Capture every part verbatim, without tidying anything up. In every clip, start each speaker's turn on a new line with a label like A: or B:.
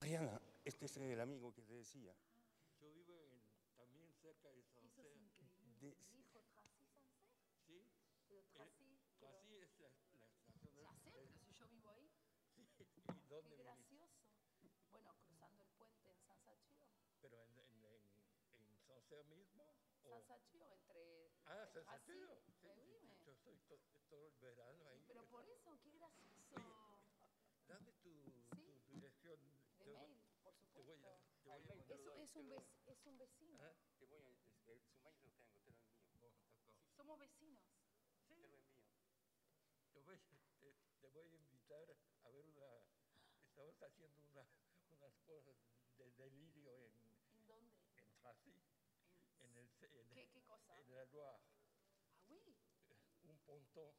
A: Ariana, este es el amigo que te decía.
B: Yo vivo en, también cerca de Sancerre.
A: De,
C: Dijo Tracy Sunset,
B: ¿Sí?
C: pero Tracy,
B: Eh,
C: pero,
B: Tracy es la, la estación de...
C: ya sé, pero si yo vivo ahí,
B: Sí, ¿y
C: qué
B: dónde vivís?
C: gracioso. Bueno, cruzando el puente en Sansachio.
B: ¿Pero en, en, en, en Sancerre mismo? O...
C: Sansachio, entre,
B: Ah,
C: entre
B: Sansachio.
C: Tracy,
B: Sí,
C: eh,
B: sí,
C: oui,
B: sí,
C: mais-
B: yo estoy to, todo el verano ahí.
C: pero por eso, qué gracioso.
B: Oye, dame tu,
C: Sí.
B: tu dirección.
C: De
B: Te-
C: mail, por
B: Te voy
C: supuesto.
B: a, te voy a
A: mail,
B: mandar.
C: Es, es, un vec- es un vecino.
B: ¿Ah?
A: te voy a, el, su mail lo tengo, te lo envío.
B: Oh, d'accord.
C: Somos vecinos.
B: Sí,
A: Te lo envío.
B: te voy, te, te voy a invitar a ver una... Estamos haciendo una, unas cosas de delirio en,
C: ¿En dónde?
B: en Tracy, en, el, en,
C: ¿Qué, qué cosa?
B: en la Loire,
C: Ah, oui.
B: un pontón.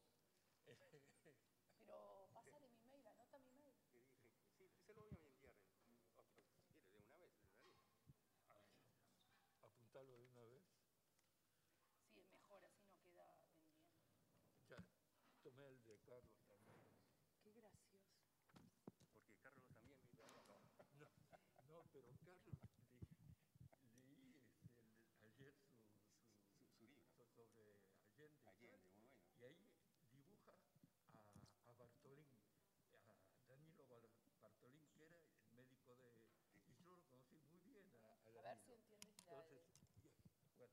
C: Pero pásale mi mail, anota mi mail.
A: Te dije, sí, se lo voy a enviar. En, otro, si quieres, de una vez. De una vez.
B: Apuntalo de una vez.
C: Sí, es mejor, así no queda pendiente.
B: Ya, tomé el de Carlos también.
C: Qué gracioso.
A: Porque Carlos también vive allá, ¿no?
B: No, no, pero Carlos, le, leí este, el, ayer su, su,
A: Su, su libro.
B: so- sobre Allende, y
A: Allende,
B: tal,
A: muy bueno.
B: y ahí dibuja a, a Bartolín, a Danilo Bar- Bartolín, que era el médico de... Y yo lo conocí muy bien a, a
C: A ver
B: Danilo.
C: si entiendes la...
B: Entonces, ya, bueno,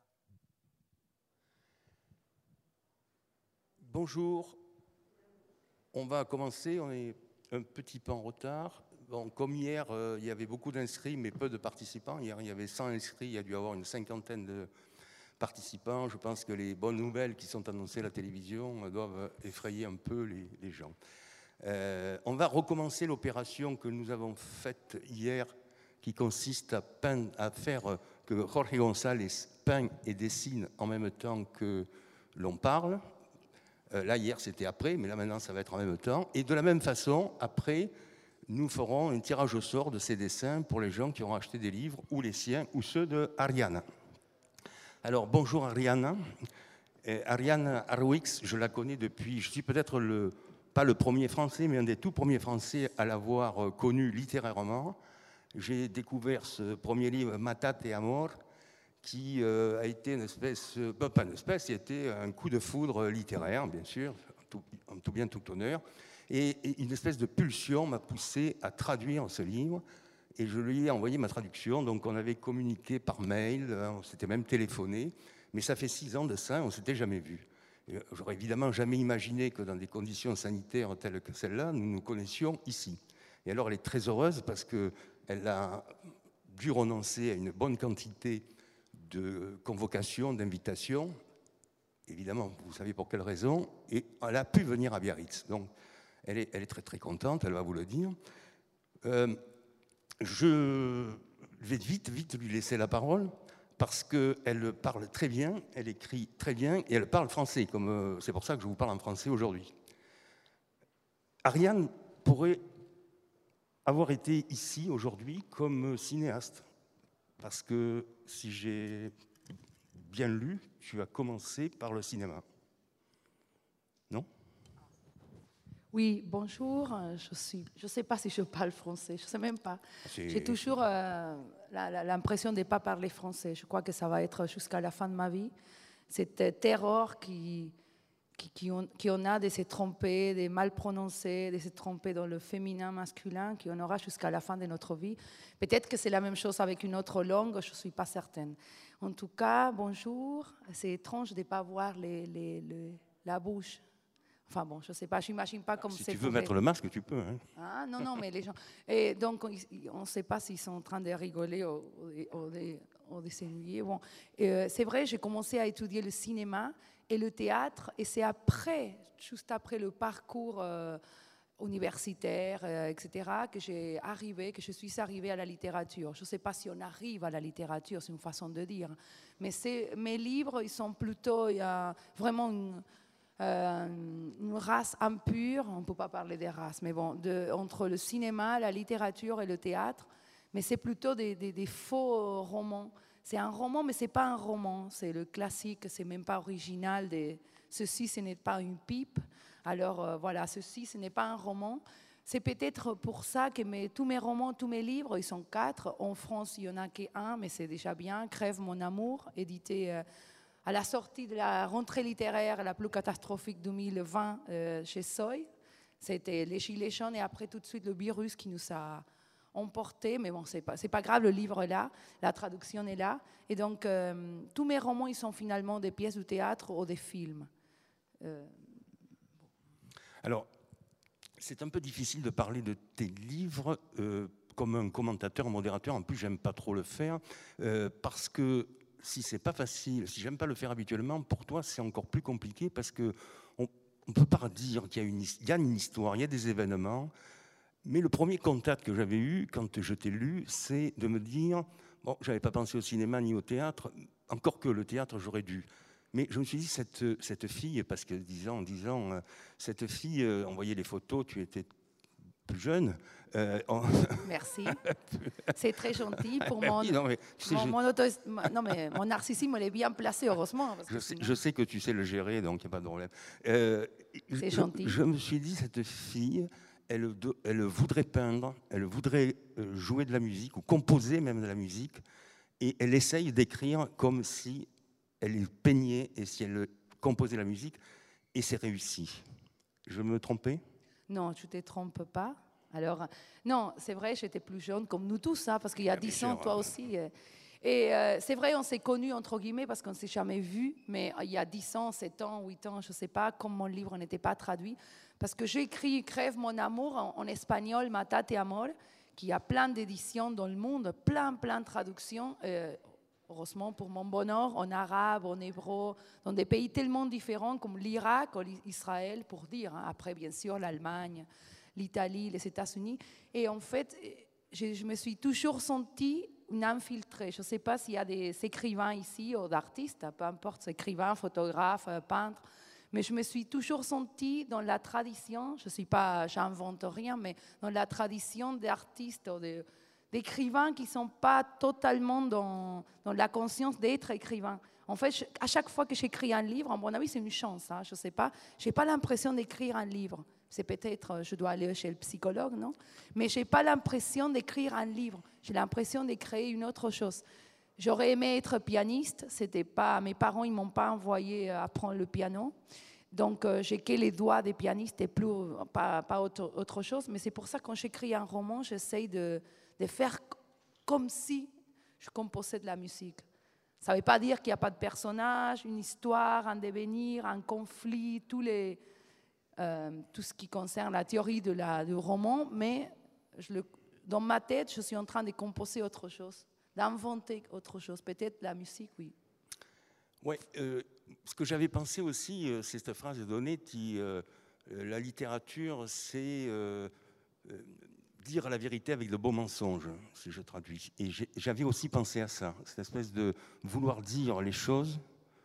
A: Bonjour. On va commencer, on est un petit peu en retard. Bon, comme hier, euh, il y avait beaucoup d'inscrits, mais peu de participants. Hier, il y avait cent inscrits, il y a dû y avoir une cinquantaine de participants. Je pense que les bonnes nouvelles qui sont annoncées à la télévision doivent effrayer un peu les, les gens. Euh, on va recommencer l'opération que nous avons faite hier, qui consiste à, peindre, à faire que Jorge González peint et dessine en même temps que l'on parle. Euh, là, hier, c'était après, mais là, maintenant, ça va être en même temps. Et de la même façon, après, nous ferons un tirage au sort de ces dessins pour les gens qui auront acheté des livres, ou les siens, ou ceux de Ariane. Alors, bonjour Ariane. Euh, Ariane Harwix, je la connais depuis, je suis peut-être le, pas le premier Français, mais un des tout premiers Français à l'avoir euh, connue littérairement. J'ai découvert ce premier livre, Matat et Amor, qui euh, a été une espèce, euh, pas une espèce, qui a été un coup de foudre littéraire, bien sûr, en tout, en tout bien, tout honneur. Et, et une espèce de pulsion m'a poussé à traduire ce livre. Et je lui ai envoyé ma traduction. Donc on avait communiqué par mail, on s'était même téléphoné. Mais ça fait six ans de ça, on ne s'était jamais vu. J'aurais évidemment jamais imaginé que dans des conditions sanitaires telles que celles-là, nous nous connaissions ici. Et alors elle est très heureuse parce qu'elle a dû renoncer à une bonne quantité de convocations, d'invitations. Évidemment, vous savez pour quelle raison. Et elle a pu venir à Biarritz. Donc elle est, elle est très très contente, elle va vous le dire. Euh, je vais vite, vite lui laisser la parole parce qu'elle parle très bien, elle écrit très bien et elle parle français, comme euh, c'est pour ça que je vous parle en français aujourd'hui. Ariane pourrait avoir été ici aujourd'hui comme cinéaste, parce que si j'ai bien lu, tu as commencé par le cinéma. Non ?
C: Oui, bonjour. Je suis, je sais pas si je parle français, je sais même pas.
A: C'est-
C: J'ai toujours euh, la- la- l'impression de ne pas parler français. Je crois que ça va être jusqu'à la fin de ma vie. Cette euh, terreur qui, qui, qui, on, qui on a de se tromper, de mal prononcer, de se tromper dans le féminin, masculin, qu'on aura jusqu'à la fin de notre vie. Peut-être que c'est la même chose avec une autre langue, je ne suis pas certaine. En tout cas, bonjour. C'est étrange de ne pas voir les, les, les- la bouche. Enfin bon, je ne sais pas, je n'imagine pas comme
A: Si
C: c'est
A: tu veux
C: pour
A: mettre
C: les-
A: le masque, tu peux. Hein.
C: Ah, non, non, mais les gens... Et donc, ils- on ne sait pas s'ils sont en train de rigoler ou, ou, ou de, ou de s'ennuyer. Bon. Et, euh, c'est vrai, j'ai commencé à étudier le cinéma et le théâtre, et c'est après, juste après le parcours euh, universitaire, euh, et cetera, que j'ai arrivé, que je suis arrivée à la littérature. Je ne sais pas si on arrive à la littérature, c'est une façon de dire. Mais c'est, mes livres, ils sont plutôt... Il y a vraiment une... Euh, une race impure, on ne peut pas parler des races, mais bon, de, entre le cinéma, la littérature et le théâtre, mais c'est plutôt des, des, des faux romans. C'est un roman, mais ce n'est pas un roman, c'est le classique, c'est même pas original. De, ceci, ce n'est pas une pipe. Alors euh, voilà, ceci, ce n'est pas un roman. c'est peut-être pour ça que mes, tous mes romans, tous mes livres, ils sont quatre. En France, il n'y en a qu'un, mais c'est déjà bien. Crève mon amour, édité euh, à la sortie de la rentrée littéraire la plus catastrophique deux mille vingt euh, chez Seuil. C'était les gilets jaunes et après tout de suite le virus qui nous a emportés. Mais bon, ce n'est pas, c'est pas grave, le livre est là, la traduction est là. Et donc, euh, tous mes romans, ils sont finalement des pièces de théâtre ou des films. Euh,
A: Alors, c'est un peu difficile de parler de tes livres euh, comme un commentateur, un modérateur. En plus, j'aime pas trop le faire euh, parce que si c'est pas facile, si j'aime pas le faire habituellement, pour toi, c'est encore plus compliqué parce que on, on peut pas dire qu'il y a une, il y a une histoire, il y a des événements. Mais le premier contact que j'avais eu quand je t'ai lu, c'est de me dire, bon, j'avais pas pensé au cinéma ni au théâtre, encore que le théâtre, j'aurais dû. Mais je me suis dit, cette, cette fille, parce que dix ans, dix ans, cette fille, euh, on voyait les photos, tu étais plus jeune. Euh, on...
C: Merci. C'est très gentil pour mon,
A: oui, non, mais, tu sais,
C: mon,
A: je...
C: mon auto... non, mais mon narcissisme, il est bien placé, heureusement. Parce
A: je,
C: que
A: sais,
C: sinon...
A: je sais que tu sais le gérer, donc il n'y a pas de problème. Euh,
C: C'est
A: je,
C: gentil.
A: Je me suis dit, cette fille, elle, elle voudrait peindre, elle voudrait jouer de la musique, ou composer même de la musique, et elle essaye d'écrire comme si elle peignait et si elle composait la musique, et c'est réussi. Je me trompais ?
C: Non, tu ne te trompes pas. Alors, non, c'est vrai, j'étais plus jeune, comme nous tous, hein, parce qu'il y a dix ans, toi aussi. Et euh, c'est vrai, on s'est connus, entre guillemets, parce qu'on ne s'est jamais vus, mais il y a dix ans, sept ans, huit ans, je ne sais pas, comme mon livre n'était pas traduit, parce que j'ai écrit « Crève mon amour » en, en espagnol, « Matate amor », qui a plein d'éditions dans le monde, plein, plein de traductions, euh, heureusement pour mon bonheur, en arabe, en hébreu, dans des pays tellement différents comme l'Irak ou l'Israël, pour dire, hein. Après, bien sûr, l'Allemagne, l'Italie, les États-Unis. Et en fait, je, je me suis toujours sentie une infiltrée. Je ne sais pas s'il y a des écrivains ici ou d'artistes, peu importe, écrivains, photographes, peintres, mais je me suis toujours sentie dans la tradition, je ne suis pas, j'invente rien, mais dans la tradition d'artistes ou de, d'écrivains qui ne sont pas totalement dans, dans la conscience d'être écrivains. En fait, je, à chaque fois que j'écris un livre, à mon avis, c'est une chance, hein, je ne sais pas, je n'ai pas l'impression d'écrire un livre. C'est peut-être, je dois aller chez le psychologue, non? Mais je n'ai pas l'impression d'écrire un livre. J'ai l'impression de créer une autre chose. J'aurais aimé être pianiste. C'était pas, mes parents, ils ne m'ont pas envoyé apprendre le piano. Donc, euh, j'ai que les doigts des pianistes et plus, pas, pas autre, autre chose. Mais c'est pour ça que quand j'écris un roman, j'essaye de, de faire comme si je composais de la musique. Ça ne veut pas dire qu'il n'y a pas de personnage, une histoire, un devenir, un conflit, tous les... Euh, tout ce qui concerne la théorie de la, du roman, mais je le, dans ma tête, je suis en train de composer autre chose, d'inventer autre chose. Peut-être la musique, oui.
A: Oui, euh, ce que j'avais pensé aussi, euh, c'est cette phrase de Donetti, euh, euh, la littérature, c'est euh, euh, dire la vérité avec de beaux mensonges, si je traduis. Et j'avais aussi pensé à ça, cette espèce de vouloir dire les choses,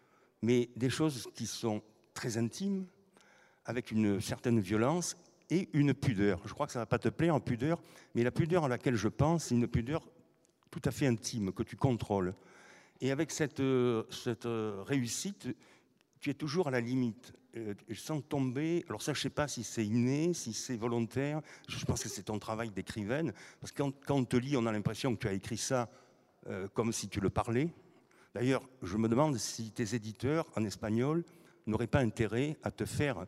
A: mais des choses qui sont très intimes, avec une certaine violence et une pudeur. Je crois que ça ne va pas te plaire en pudeur, mais la pudeur à laquelle je pense, c'est une pudeur tout à fait intime, que tu contrôles. Et avec cette, cette réussite, tu es toujours à la limite, euh, sans tomber. Alors ça, je ne sais pas si c'est inné, si c'est volontaire. Je pense que c'est ton travail d'écrivaine, parce que quand, quand on te lit, on a l'impression que tu as écrit ça euh, comme si tu le parlais. D'ailleurs, je me demande si tes éditeurs en espagnol n'auraient pas intérêt à te faire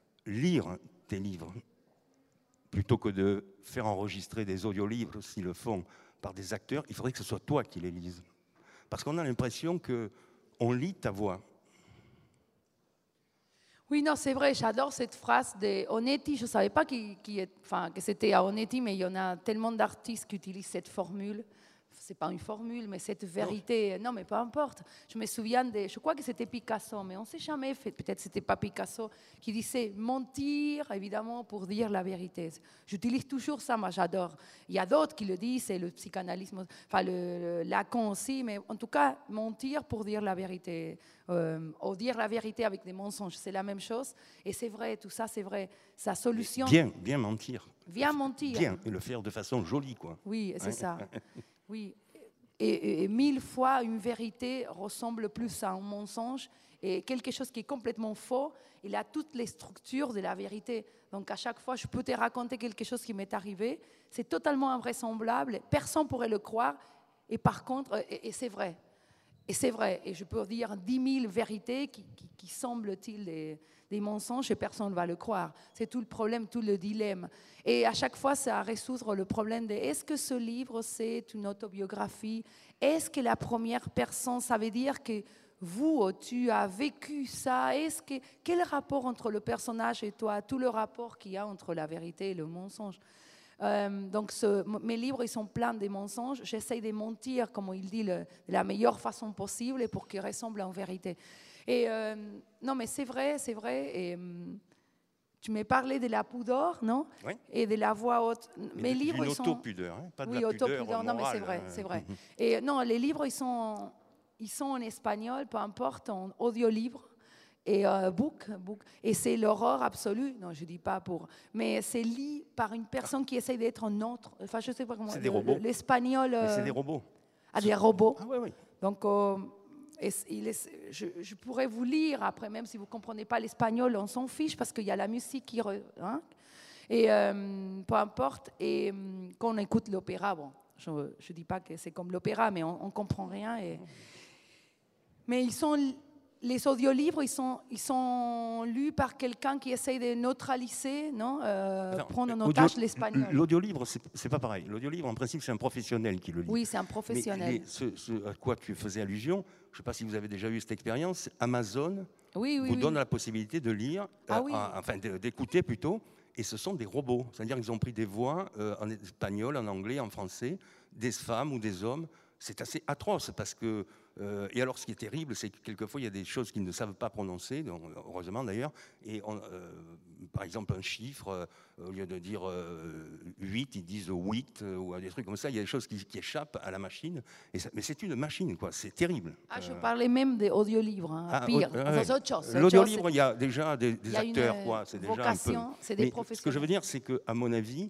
A: lire tes livres, plutôt que de faire enregistrer des audiolivres, s'ils le font, par des acteurs, il faudrait que ce soit toi qui les lises. Parce qu'on a l'impression qu'on lit ta voix.
C: Oui, non, c'est vrai, j'adore cette phrase de Onetti. Je ne savais pas qui, qui est, enfin, que c'était à Onetti, mais il y en a tellement d'artistes qui utilisent cette formule. Ce n'est pas une formule, mais cette vérité, non. non, mais peu importe. Je me souviens de, je crois que c'était Picasso, mais on ne s'est jamais fait, peut-être que ce n'était pas Picasso, qui disait mentir, évidemment, pour dire la vérité. J'utilise toujours ça, moi j'adore. Il y a d'autres qui le disent, c'est le psychanalysme, enfin le, le Lacan aussi, mais en tout cas, mentir pour dire la vérité, euh, ou dire la vérité avec des mensonges, c'est la même chose. Et c'est vrai, tout ça, c'est vrai. Sa solution...
A: Bien, bien mentir.
C: Bien mentir.
A: Bien, et le faire de façon jolie, quoi.
C: Oui, c'est
A: ouais.
C: ça. Oui, Et, et mille fois, une vérité ressemble plus à un mensonge. Et quelque chose qui est complètement faux, il a toutes les structures de la vérité. Donc à chaque fois, je peux te raconter quelque chose qui m'est arrivé. C'est totalement invraisemblable. Personne ne pourrait le croire. Et par contre, et, et c'est vrai. Et c'est vrai. Et je peux dire dix mille vérités qui, qui, qui semblent-ils des, des mensonges et personne ne va le croire. C'est tout le problème, tout le dilemme. Et à chaque fois, c'est à résoudre le problème de est-ce que ce livre, c'est une autobiographie? Est-ce que la première personne, ça veut dire que vous, tu as vécu ça? Est-ce que, quel rapport entre le personnage et toi? Tout le rapport qu'il y a entre la vérité et le mensonge. Euh, donc, ce, mes livres, ils sont pleins de mensonges. J'essaie de mentir, comme il dit, le, de la meilleure façon possible pour qu'ils ressemblent en vérité. Et euh, non, mais c'est vrai, c'est vrai. Et, um, tu m'as parlé de la pudeur, non?
A: Oui.
C: Et de la voix haute.
A: Mais
C: mes
A: de,
C: livres,
A: une
C: ils sont...
A: auto-pudeur, hein, pas de
C: oui,
A: la pudeur
C: auto-pudeur. Non, mais c'est vrai,
A: morale,
C: c'est
A: hein.
C: vrai. Et non, les livres, ils sont, ils sont en espagnol, peu importe, en audio-livre. Et euh, book, book, et c'est l'horreur absolue. Non, je dis pas pour, mais c'est lu par une personne qui essaie d'être un autre. Enfin, je sais pas comment.
A: C'est des robots.
C: L'espagnol.
A: Mais
C: euh,
A: c'est des robots.
C: Ah, des robots.
A: Ah oui, oui.
C: Donc, euh, et, il est, je, je pourrais vous lire après, même si vous comprenez pas l'espagnol, on s'en fiche parce qu'il y a la musique qui, re, hein, et euh, peu importe. Et euh, quand on écoute l'opéra, bon, je ne dis pas que c'est comme l'opéra, mais on, on comprend rien. Et, mais ils sont les audiolivres, ils sont, ils sont lus par quelqu'un qui essaye de neutraliser, non euh,
A: Attends,
C: prendre en
A: audio-
C: otage l'espagnol.
A: L'audiolivre, c'est c'est pas pareil. L'audiolivre, en principe, c'est un professionnel qui le lit.
C: Oui, c'est un
A: Mais
C: professionnel.
A: les- ce, ce à quoi tu faisais allusion, je ne sais pas si vous avez déjà eu cette expérience, Amazon
C: Oui, oui,
A: vous
C: oui.
A: donne la possibilité de lire,
C: Ah
A: euh,
C: oui.
A: en- enfin de- d'écouter plutôt, et ce sont des robots. C'est-à-dire qu'ils ont pris des voix euh, en espagnol, en anglais, en français, des femmes ou des hommes. C'est assez atroce parce que, euh, et alors ce qui est terrible, c'est que quelquefois il y a des choses qu'ils ne savent pas prononcer, donc, heureusement d'ailleurs, et on, euh, par exemple un chiffre, euh, au lieu de dire euh, huit, ils disent huit, euh, ou des trucs comme ça, il y a des choses qui, qui échappent à la machine, et ça- mais c'est une machine, quoi, c'est terrible.
C: Ah, je
A: Euh,
C: parlais même des audiolivres, hein,
A: ah,
C: pire.
A: ouais,
C: Enfin,
A: ouais.
C: c'est autre chose. c'est autre
A: L'audiolivre,
C: chose,
A: il y a déjà des, des
C: il y a une,
A: acteurs,
C: euh,
A: quoi. C'est déjà
C: vocation,
A: un peu.
C: c'est des
A: Mais ce que je
C: professionnels.
A: veux dire, c'est qu'à mon avis,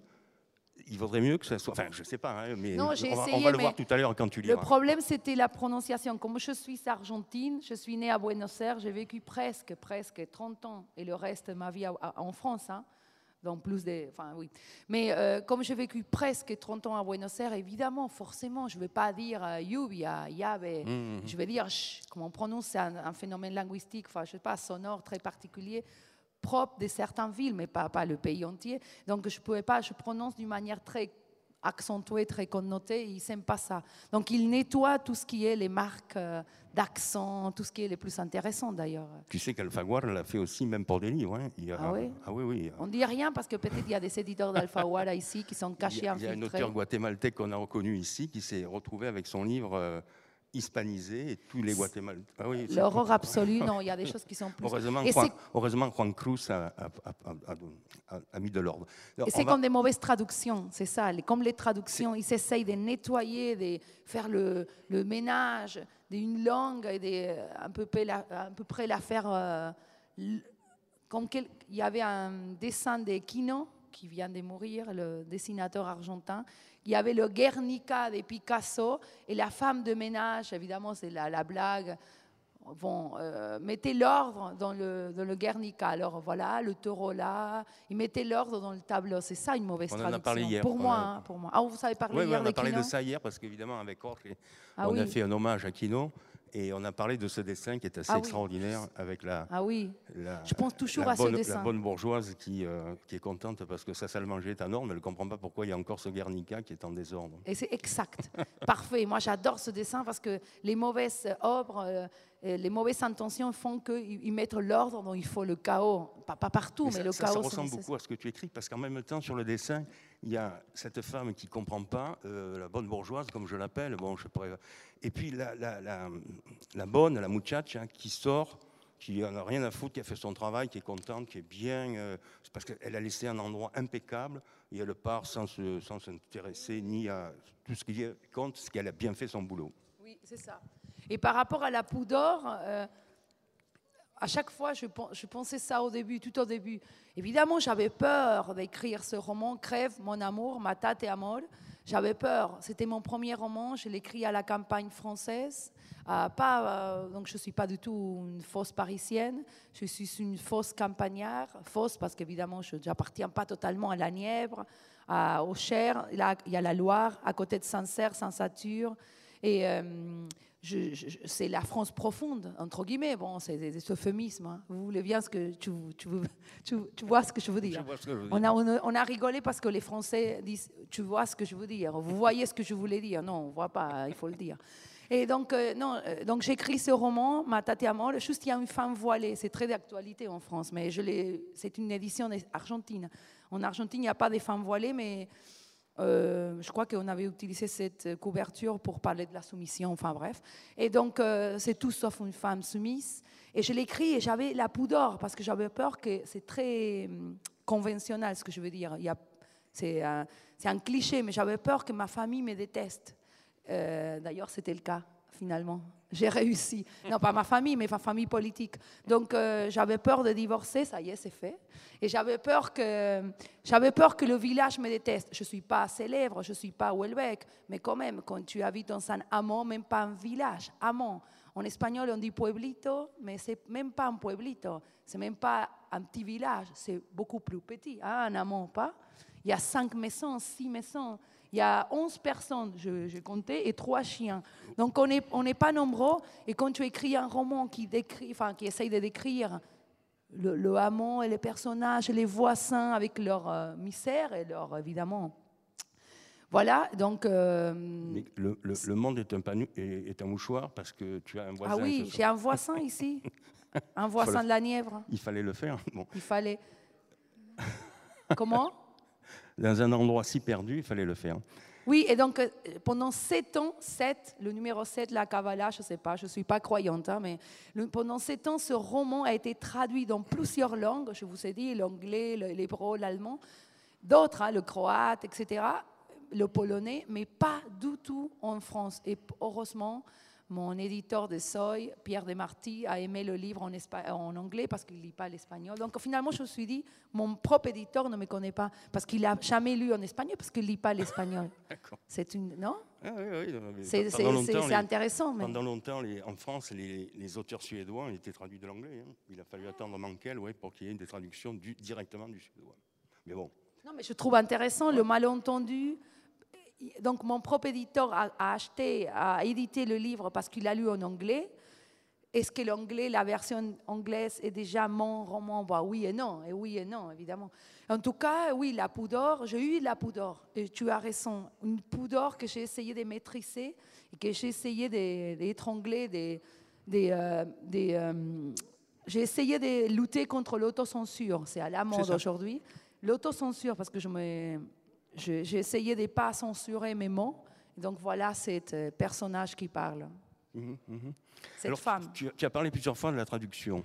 A: il vaudrait mieux que ça soit. Enfin, je sais pas, hein, mais
C: Non, j'ai
A: on, va, on
C: essayé,
A: va le
C: mais
A: voir tout à l'heure quand tu
C: Le
A: liras.
C: problème, c'était la prononciation. Comme je suis argentine, je suis née à Buenos Aires, j'ai vécu presque, presque trente ans, et le reste de ma vie à- à- en France, hein. Donc plus de, enfin oui. Mais euh, comme j'ai vécu presque trente ans à Buenos Aires, évidemment, forcément, je ne vais pas dire euh, lluvia, llave.
A: Mhm.
C: Je vais dire ch, comme on prononce, c'est un, un phénomène linguistique, enfin je sais pas, sonore très particulier, propre de certaines villes, mais pas, pas le pays entier. Donc je pouvais pas, je prononce d'une manière très accentuée, très connotée, ils n'aiment pas ça. Donc ils nettoient tout ce qui est les marques euh, d'accent, tout ce qui est le plus intéressant d'ailleurs.
A: Tu sais qu'Alfaguara l'a fait aussi, même pour des livres. Hein. Il y a,
C: Ah oui
A: Ah oui, oui.
C: On ne dit rien parce que peut-être il y a des éditeurs d'Alfaguara ici qui sont
A: Il y
C: cachés,
A: a, il y a un
C: infiltrés.
A: auteur guatémaltèque qu'on a reconnu ici qui s'est retrouvé avec son livre euh, hispanisé et tous les Guatémaltais. Ah oui, c'est-
C: L'horreur absolue, non, il y a des choses qui sont plus...
A: Heureusement,
C: Et
A: Juan,
C: c'est-
A: heureusement, Juan Cruz a, a- a- a- a- a mis de l'ordre. Alors,
C: Et
A: on
C: c'est
A: va-
C: comme des mauvaises traductions, c'est ça. Les- Comme les traductions, ils essayent de nettoyer, de faire le, le ménage d'une langue et de à peu près la, à peu près la faire... euh, l- comme quel- il y avait un dessin de Quino, qui vient de mourir, le dessinateur argentin. Il y avait le Guernica de Picasso et la femme de ménage, évidemment, c'est la, la blague. Bon, euh, mettez l'ordre dans le, dans le Guernica. Alors voilà, le taureau là, ils mettaient l'ordre dans le tableau. C'est ça une mauvaise
A: On en a
C: traduction.
A: parlé hier.
C: Pour
A: On
C: moi,
A: a-
C: hein, pour moi. Ah, vous savez parler
A: Oui, oui,
C: hier
A: on
C: de
A: a parlé
C: Quino
A: de ça hier parce qu'évidemment, avec Jorge,
C: Ah
A: on a
C: oui.
A: fait un hommage à Quino et on a parlé de ce dessin qui est assez
C: Ah oui.
A: extraordinaire avec la,
C: Ah oui,
A: la,
C: je pense toujours
A: la
C: à ce
A: bonne,
C: dessin.
A: la bonne bourgeoise qui, euh, qui est contente parce que sa salle à manger est en ordre, mais elle ne comprend pas pourquoi il y a encore ce Guernica qui est en désordre.
C: Et c'est exact. Parfait. Moi, j'adore ce dessin parce que les mauvaises œuvres, euh, et les mauvaises intentions font qu'ils ils mettent l'ordre dont il faut le chaos. Pas, pas partout,
A: Mais
C: mais
A: ça,
C: le
A: ça,
C: chaos.
A: ça
C: c'est
A: ressemble
C: nécessaire.
A: beaucoup à ce que tu écris parce qu'en même temps, sur le dessin, il y a cette femme qui ne comprend pas, euh, la bonne bourgeoise, comme je l'appelle. Bon, je pourrais... Et puis la, la, la, la bonne, la muchacha, qui sort, qui n'en a rien à foutre, qui a fait son travail, qui est contente, qui est bien. Euh, c'est parce qu'elle a laissé un endroit impeccable et elle part sans, se, sans s'intéresser ni à tout ce qui compte, c'est qu'elle a bien fait son boulot.
C: Oui, c'est ça. Et par rapport à la pudeur, euh, à chaque fois, je, pen- je pensais ça au début, tout au début. Évidemment, j'avais peur d'écrire ce roman, Crève, mon amour, Matate amor. J'avais peur. C'était mon premier roman. Je l'ai écrit à la campagne française. Euh, pas, euh, donc je ne suis pas du tout une fausse parisienne. Je suis une fausse campagnarde. Fausse parce qu'évidemment, je n'appartiens pas totalement à la Nièvre, à, au Cher. Là, il y a la Loire, à côté de Sancerre, Saint-Satur. Et euh, je, je, c'est la France profonde, entre guillemets. Bon, c'est des euphémismes. Hein. Vous voulez bien ce que tu, tu, tu, tu vois ce que je veux dire.
A: Je vois ce que je veux dire.
C: On a, on, a, on a rigolé parce que les Français disent « tu vois ce que je veux dire ». Vous voyez ce que je voulais dire. Non, on ne voit pas, il faut le dire. Et donc, euh, non, euh, donc j'écris ce roman, Ma Tate Amor. Juste, il y a une femme voilée. C'est très d'actualité en France, mais je l'ai, c'est une édition argentine. En Argentine, il n'y a pas de femmes voilées, mais euh, je crois qu'on avait utilisé cette couverture pour parler de la soumission, enfin bref. Et donc, euh, c'est tout sauf une femme soumise. Et je l'écris et j'avais la pudeur, parce que j'avais peur que c'est très hum, conventionnel, ce que je veux dire. Il y a, c'est, un, c'est un cliché, mais j'avais peur que ma famille me déteste. Euh, d'ailleurs, c'était le cas, finalement. J'ai réussi. Non, pas ma famille, mais ma famille politique. Donc, euh, j'avais peur de divorcer. Ça y est, c'est fait. Et j'avais peur que, j'avais peur que le village me déteste. Je ne suis pas célèbre, je ne suis pas Houellebecq. Mais quand même, quand tu habites dans un hameau, même pas un village, hameau. En espagnol, on dit pueblito, mais ce n'est même pas un pueblito. Ce n'est même pas un petit village. C'est beaucoup plus petit. Hein, un hameau, pas. Il y a cinq maisons, six maisons. Il y a onze personnes, je, je comptais, et trois chiens. Donc, on n'est on n'est pas nombreux. Et quand tu écris un roman qui, décrit, enfin, qui essaye de décrire le, le hameau et les personnages, et les voisins avec leur euh, misère et leur, évidemment... Voilà, donc... Euh,
A: Mais le, le, le monde est un, panu, est, est un mouchoir parce que tu as un voisin...
C: Ah oui, j'ai un voisin ici. Un voisin de la Nièvre.
A: Il fallait le faire. Bon.
C: Il fallait... Comment ?
A: Dans un endroit si perdu, il fallait le faire.
C: Oui, et donc euh, pendant sept ans, sept, le numéro sept, la Kabbalah, je ne sais pas, je ne suis pas croyante, hein, mais le, pendant sept ans, ce roman a été traduit dans plusieurs langues, je vous ai dit, l'anglais, l'hébreu, l'allemand, d'autres, hein, le croate, et cetera, le polonais, mais pas du tout en France. Et heureusement, mon éditeur de Seuil, Pierre Desmarty, a aimé le livre en, espa- en anglais parce qu'il ne lit pas l'espagnol. Donc finalement, je me suis dit, mon propre éditeur ne me connaît pas parce qu'il n'a jamais lu en espagnol parce qu'il ne lit pas l'espagnol. C'est une... Non
A: ah, oui, oui, mais
C: C'est, c'est, c'est, c'est
A: les,
C: intéressant. Mais...
A: Pendant longtemps, les, en France, les, les auteurs suédois étaient traduits de l'anglais. Hein. Il a fallu attendre Mankel ouais, pour qu'il y ait des traductions du, directement du suédois. Mais bon.
C: Non, mais je trouve intéressant le malentendu. Donc, mon propre éditeur a, a acheté, a édité le livre parce qu'il l'a lu en anglais. Est-ce que l'anglais, la version anglaise est déjà mon roman? Bah, oui et non, et oui et non, évidemment. En tout cas, oui, la pudeur, j'ai eu la pudeur, et tu as raison. Une pudeur que j'ai essayé de maîtriser et que j'ai essayé d'étrangler, de, de, euh, de, euh, j'ai essayé de lutter contre l'autocensure. C'est à la mode aujourd'hui. L'autocensure, parce que je me... J'ai essayé de ne pas censurer mes mots. Donc voilà, c'est ce personnage qui parle.
A: Mmh, mmh.
C: Cette
A: Alors,
C: femme.
A: Tu, tu as parlé plusieurs fois de la traduction.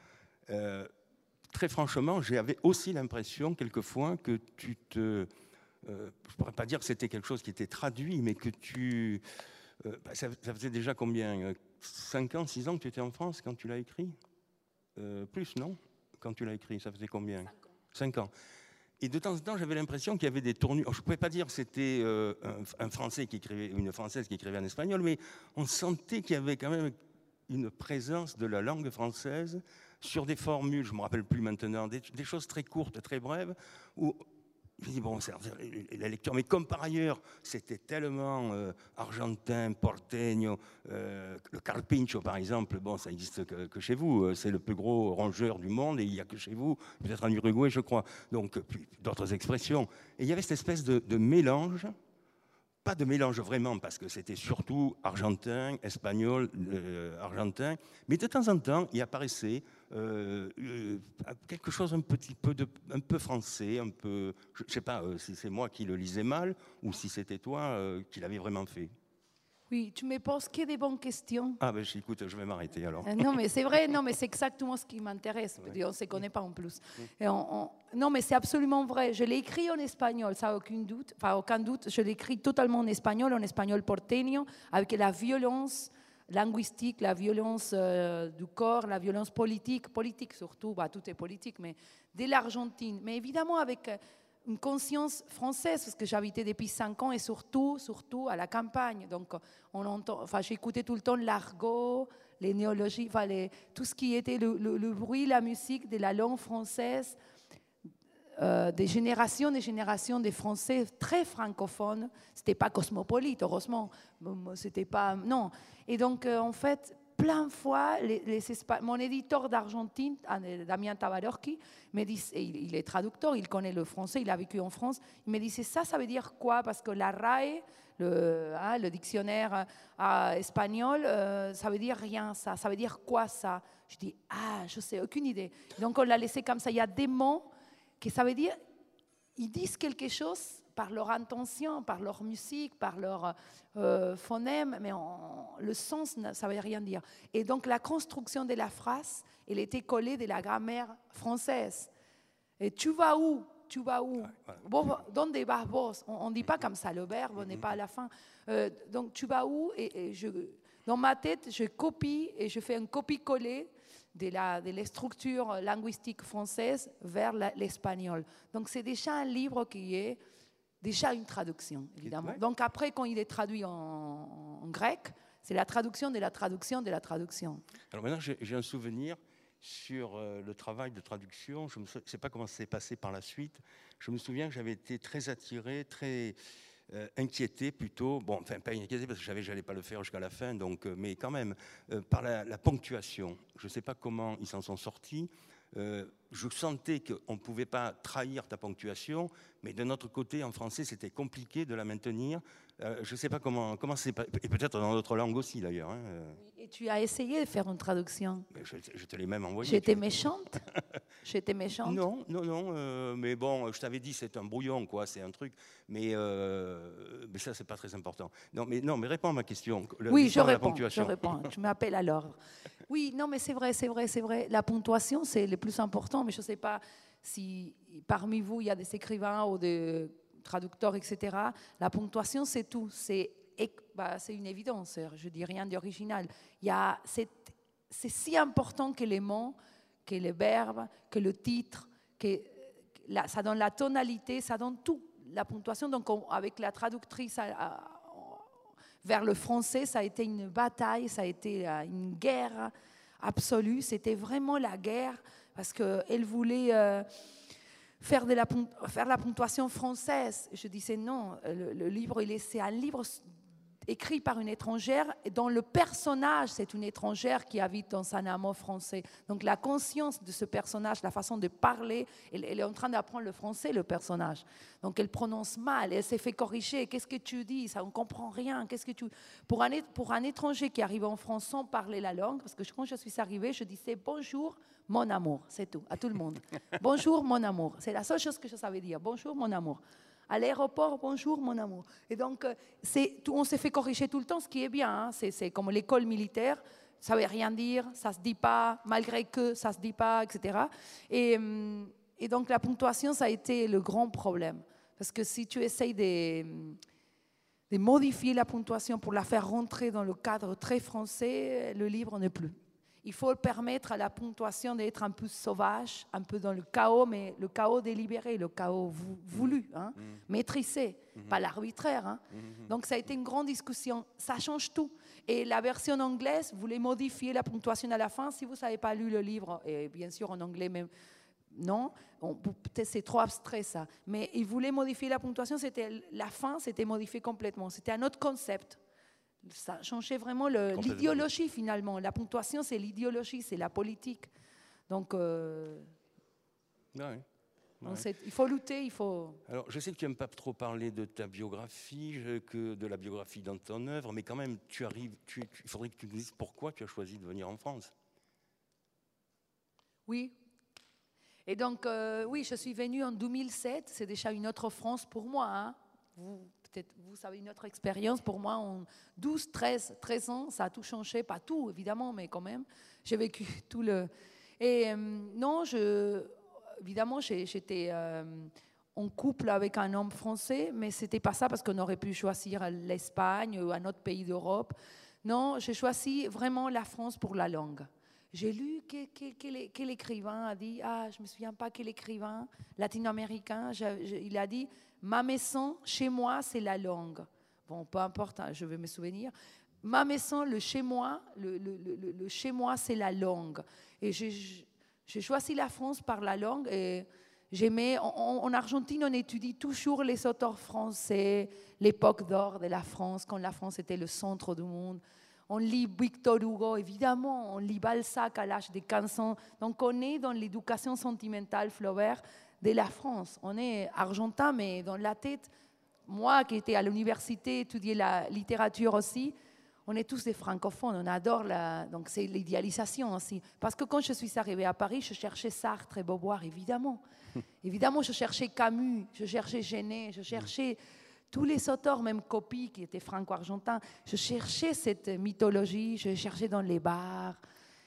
A: Euh, très franchement, j'avais aussi l'impression, quelquefois, que tu te... Euh, je ne pourrais pas dire que c'était quelque chose qui était traduit, mais que tu... Euh, bah, ça, ça faisait déjà combien? cinq ans, six ans que tu étais en France quand tu l'as écrit? euh, Plus, non? Quand tu l'as écrit, ça faisait combien? cinq ans. cinq ans. Et de temps en temps, j'avais l'impression qu'il y avait des tournures. Je ne pouvais pas dire que c'était euh, un, un Français qui écrivait, une Française qui écrivait en espagnol, mais on sentait qu'il y avait quand même une présence de la langue française sur des formules, je ne me rappelle plus maintenant, des, des choses très courtes, très brèves, où je dis, bon, c'est la lecture, mais comme par ailleurs, c'était tellement euh, argentin, porteño, euh, le carpincho par exemple, bon, ça n'existe que, que chez vous, c'est le plus gros rongeur du monde et il n'y a que chez vous, peut-être en Uruguay, je crois, donc puis d'autres expressions. Et il y avait cette espèce de, de mélange, pas de mélange vraiment, parce que c'était surtout argentin, espagnol, euh, argentin, mais de temps en temps, il apparaissait euh, euh, quelque chose un petit peu, de, un peu français, un peu, je ne sais pas euh, si c'est moi qui le lisais mal ou si c'était toi euh, qui l'avais vraiment fait.
C: Oui, tu me poses que des bonnes questions.
A: Ah ben écoute, je vais m'arrêter alors.
C: Euh, non, mais c'est vrai, non, mais c'est exactement ce qui m'intéresse. Ouais. On ne se connaît pas en plus. Et on, on, non, mais c'est absolument vrai. Je l'ai écrit en espagnol, ça aucun doute. Enfin, aucun doute. Je l'ai écrit totalement en espagnol, en espagnol porteño, avec la violence linguistique, la violence euh, du corps, la violence politique, politique surtout. Bah, tout est politique, mais de l'Argentine. Mais évidemment avec une conscience française, parce que j'habitais depuis cinq ans et surtout, surtout à la campagne. Donc, on entend, enfin, j'écoutais tout le temps l'argot, les néologies, enfin, les, tout ce qui était le, le, le bruit, la musique de la langue française, euh, des générations, des générations de Français très francophones. C'était pas cosmopolite, heureusement. C'était pas, non. Et donc, euh, en fait, plein de fois, les, les Espa- mon éditeur d'Argentine, Damien Tabarorki, me dit, il, il est traducteur, il connaît le français, il a vécu en France, il me disait ça, ça veut dire quoi? Parce que la R A E, le, hein, le dictionnaire euh, espagnol, euh, ça veut dire rien, ça. Ça veut dire quoi, ça? Je dis, ah, je sais, aucune idée. Donc, on l'a laissé comme ça. Il y a des mots que ça veut dire, ils disent quelque chose par leur intention, par leur musique, par leur euh, phonème, mais on, le sens, ça ne veut rien dire. Et donc, la construction de la phrase, elle était collée de la grammaire française. Et tu vas où? Tu vas où? Vos, donde vas vos? On ne dit pas comme ça, le verbe n'est pas à la fin. Euh, donc, tu vas où? Et, et je, dans ma tête, je copie et je fais un copie-coller de la, de la structure linguistique française vers la, l'espagnol. Donc, c'est déjà un livre qui est déjà une traduction, évidemment. Ouais. Donc après, quand il est traduit en, en grec, c'est la traduction de la traduction de la traduction.
A: Alors maintenant, j'ai, j'ai un souvenir sur euh, le travail de traduction. Je ne sais pas comment ça s'est passé par la suite. Je me souviens que j'avais été très attiré, très euh, inquiété plutôt. Bon, enfin, pas inquiété parce que je savais que je n'allais pas le faire jusqu'à la fin, donc, euh, mais quand même, euh, par la, la ponctuation. Je ne sais pas comment ils s'en sont sortis. Euh, je sentais qu'on ne pouvait pas trahir ta ponctuation, mais de notre côté, en français, c'était compliqué de la maintenir. Euh, je ne sais pas comment, comment c'est, et peut-être dans d'autres langues aussi d'ailleurs. Hein.
C: Et tu as essayé de faire une traduction?
A: Je, je te l'ai même envoyé.
C: J'étais méchante. J'étais méchante.
A: Non, non, non. Euh, mais bon, je t'avais dit, c'est un brouillon, quoi. C'est un truc. Mais, euh, mais ça, c'est pas très important. Non, mais non, mais réponds à ma question. Le,
C: oui, je réponds. Je réponds. Je m'appelle à l'ordre. Oui, non, mais c'est vrai, c'est vrai, c'est vrai. La ponctuation, c'est le plus important. Mais je ne sais pas si parmi vous il y a des écrivains ou des traducteurs, et cetera. La ponctuation, c'est tout. C'est bah, c'est une évidence. Je dis rien d'original. Il y a c'est, c'est si important que les mots, que les verbes, que le titre, que la, ça donne la tonalité, ça donne tout. La ponctuation, donc on, avec la traductrice à, à, vers le français, ça a été une bataille, ça a été une guerre absolue. C'était vraiment la guerre parce qu'elle voulait euh, faire, de la, faire la ponctuation française. Je disais non, le, le livre, il est, c'est un livre écrit par une étrangère, dont le personnage, c'est une étrangère qui habite dans un hameau français. Donc la conscience de ce personnage, la façon de parler, elle, elle est en train d'apprendre le français, le personnage. Donc elle prononce mal, elle s'est fait corriger. Qu'est-ce que tu dis? Ça, on ne comprend rien. Qu'est-ce que tu... pour, un, pour un étranger qui arrive en France sans parler la langue, parce que quand je suis arrivée, je disais bonjour mon amour, c'est tout, à tout le monde. Bonjour mon amour, c'est la seule chose que je savais dire. Bonjour mon amour. À l'aéroport, bonjour mon amour. Et donc, c'est, tout, on s'est fait corriger tout le temps, ce qui est bien. Hein. C'est, c'est comme l'école militaire, ça ne veut rien dire, ça ne se dit pas, malgré que ça ne se dit pas, et cetera. Et, et donc, la ponctuation, ça a été le grand problème. Parce que si tu essayes de, de modifier la ponctuation pour la faire rentrer dans le cadre très français, le livre n'est plus. Il faut permettre à la ponctuation d'être un peu sauvage, un peu dans le chaos, mais le chaos délibéré, le chaos voulu, hein, mmh. maîtrisé, mmh. pas l'arbitraire. Hein. Mmh. Donc ça a été une grande discussion. Ça change tout. Et la version anglaise voulait modifier la ponctuation à la fin. Si vous n'avez pas lu le livre, et bien sûr en anglais même, non, on, peut-être c'est trop abstrait ça. Mais ils voulaient modifier la ponctuation. C'était la fin, c'était modifié complètement. C'était un autre concept. Ça changeait vraiment le, l'idéologie finalement. La ponctuation, c'est l'idéologie, c'est la politique. Donc, euh,
A: ouais, ouais.
C: Sait, il faut lutter, il faut...
A: Alors, je sais que tu n'aimes pas trop parler de ta biographie, que de la biographie dans ton œuvre, mais quand même, tu arrives, tu, tu, il faudrait que tu nous dises pourquoi tu as choisi de venir en France.
C: Oui. Et donc, euh, oui, je suis venue en deux mille sept. C'est déjà une autre France pour moi, hein. Vous, peut-être, vous savez, une autre expérience. Pour moi, en douze, treize, treize ans, ça a tout changé. Pas tout, évidemment, mais quand même. J'ai vécu tout le... Et euh, non, je, évidemment, j'ai, j'étais euh, en couple avec un homme français, mais ce n'était pas ça parce qu'on aurait pu choisir l'Espagne ou un autre pays d'Europe. Non, j'ai choisi vraiment la France pour la langue. j'ai lu quel, quel- quel- quel écrivain a dit, ah, je ne me souviens pas quel écrivain latino-américain, je- je- il a dit, ma maison, chez moi, c'est la langue. Bon, peu importe, hein, je vais me souvenir. Ma maison, le chez moi, le, le- le- le chez moi, c'est la langue. Et j'ai j'ai choisi la France par la langue. Et j'aimais, en, en Argentine, on étudie toujours les auteurs français, l'époque d'or de la France, quand la France était le centre du monde. On lit Victor Hugo, évidemment, on lit Balzac à l'âge de quinze ans. Donc on est dans l'éducation sentimentale, Flaubert, de la France. On est argentin, mais dans la tête, moi qui étais à l'université, étudier la littérature aussi, on est tous des francophones, on adore la... Donc c'est l'idéalisation aussi. Parce que quand je suis arrivée à Paris, je cherchais Sartre et Beauvoir, évidemment. Évidemment, je cherchais Camus, je cherchais Genet, je cherchais tous les auteurs, même Coppi, qui était franco-argentin. Je cherchais cette mythologie, je cherchais dans les bars.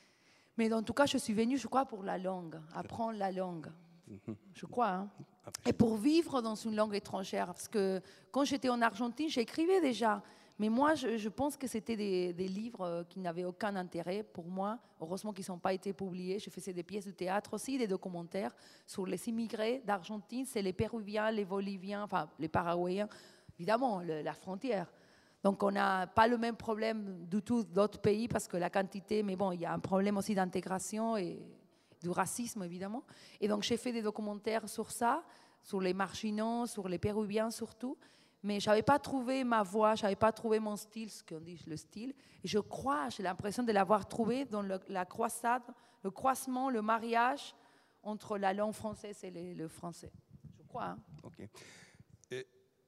C: Mais en tout cas, je suis venue, je crois, pour la langue, apprendre la langue. Je crois. Hein. Et pour vivre dans une langue étrangère. Parce que quand j'étais en Argentine, j'écrivais déjà. Mais moi, je, je pense que c'était des, des livres qui n'avaient aucun intérêt pour moi. Heureusement qu'ils n'ont pas été publiés. Je faisais des pièces de théâtre aussi, des documentaires sur les immigrés d'Argentine. C'est les Péruviens, les Boliviens, enfin les Paraguayens, évidemment, le, la frontière. Donc on n'a pas le même problème du tout d'autres pays parce que la quantité, mais bon, il y a un problème aussi d'intégration et du racisme, évidemment. Et donc j'ai fait des documentaires sur ça, sur les marginaux, sur les Péruviens surtout. Mais je n'avais pas trouvé ma voix, je n'avais pas trouvé mon style, ce qu'on dit le style. Et je crois, j'ai l'impression de l'avoir trouvé dans le, la croisade, le croisement, le mariage entre la langue française et le, le français. Je crois. Hein.
A: Ok. Et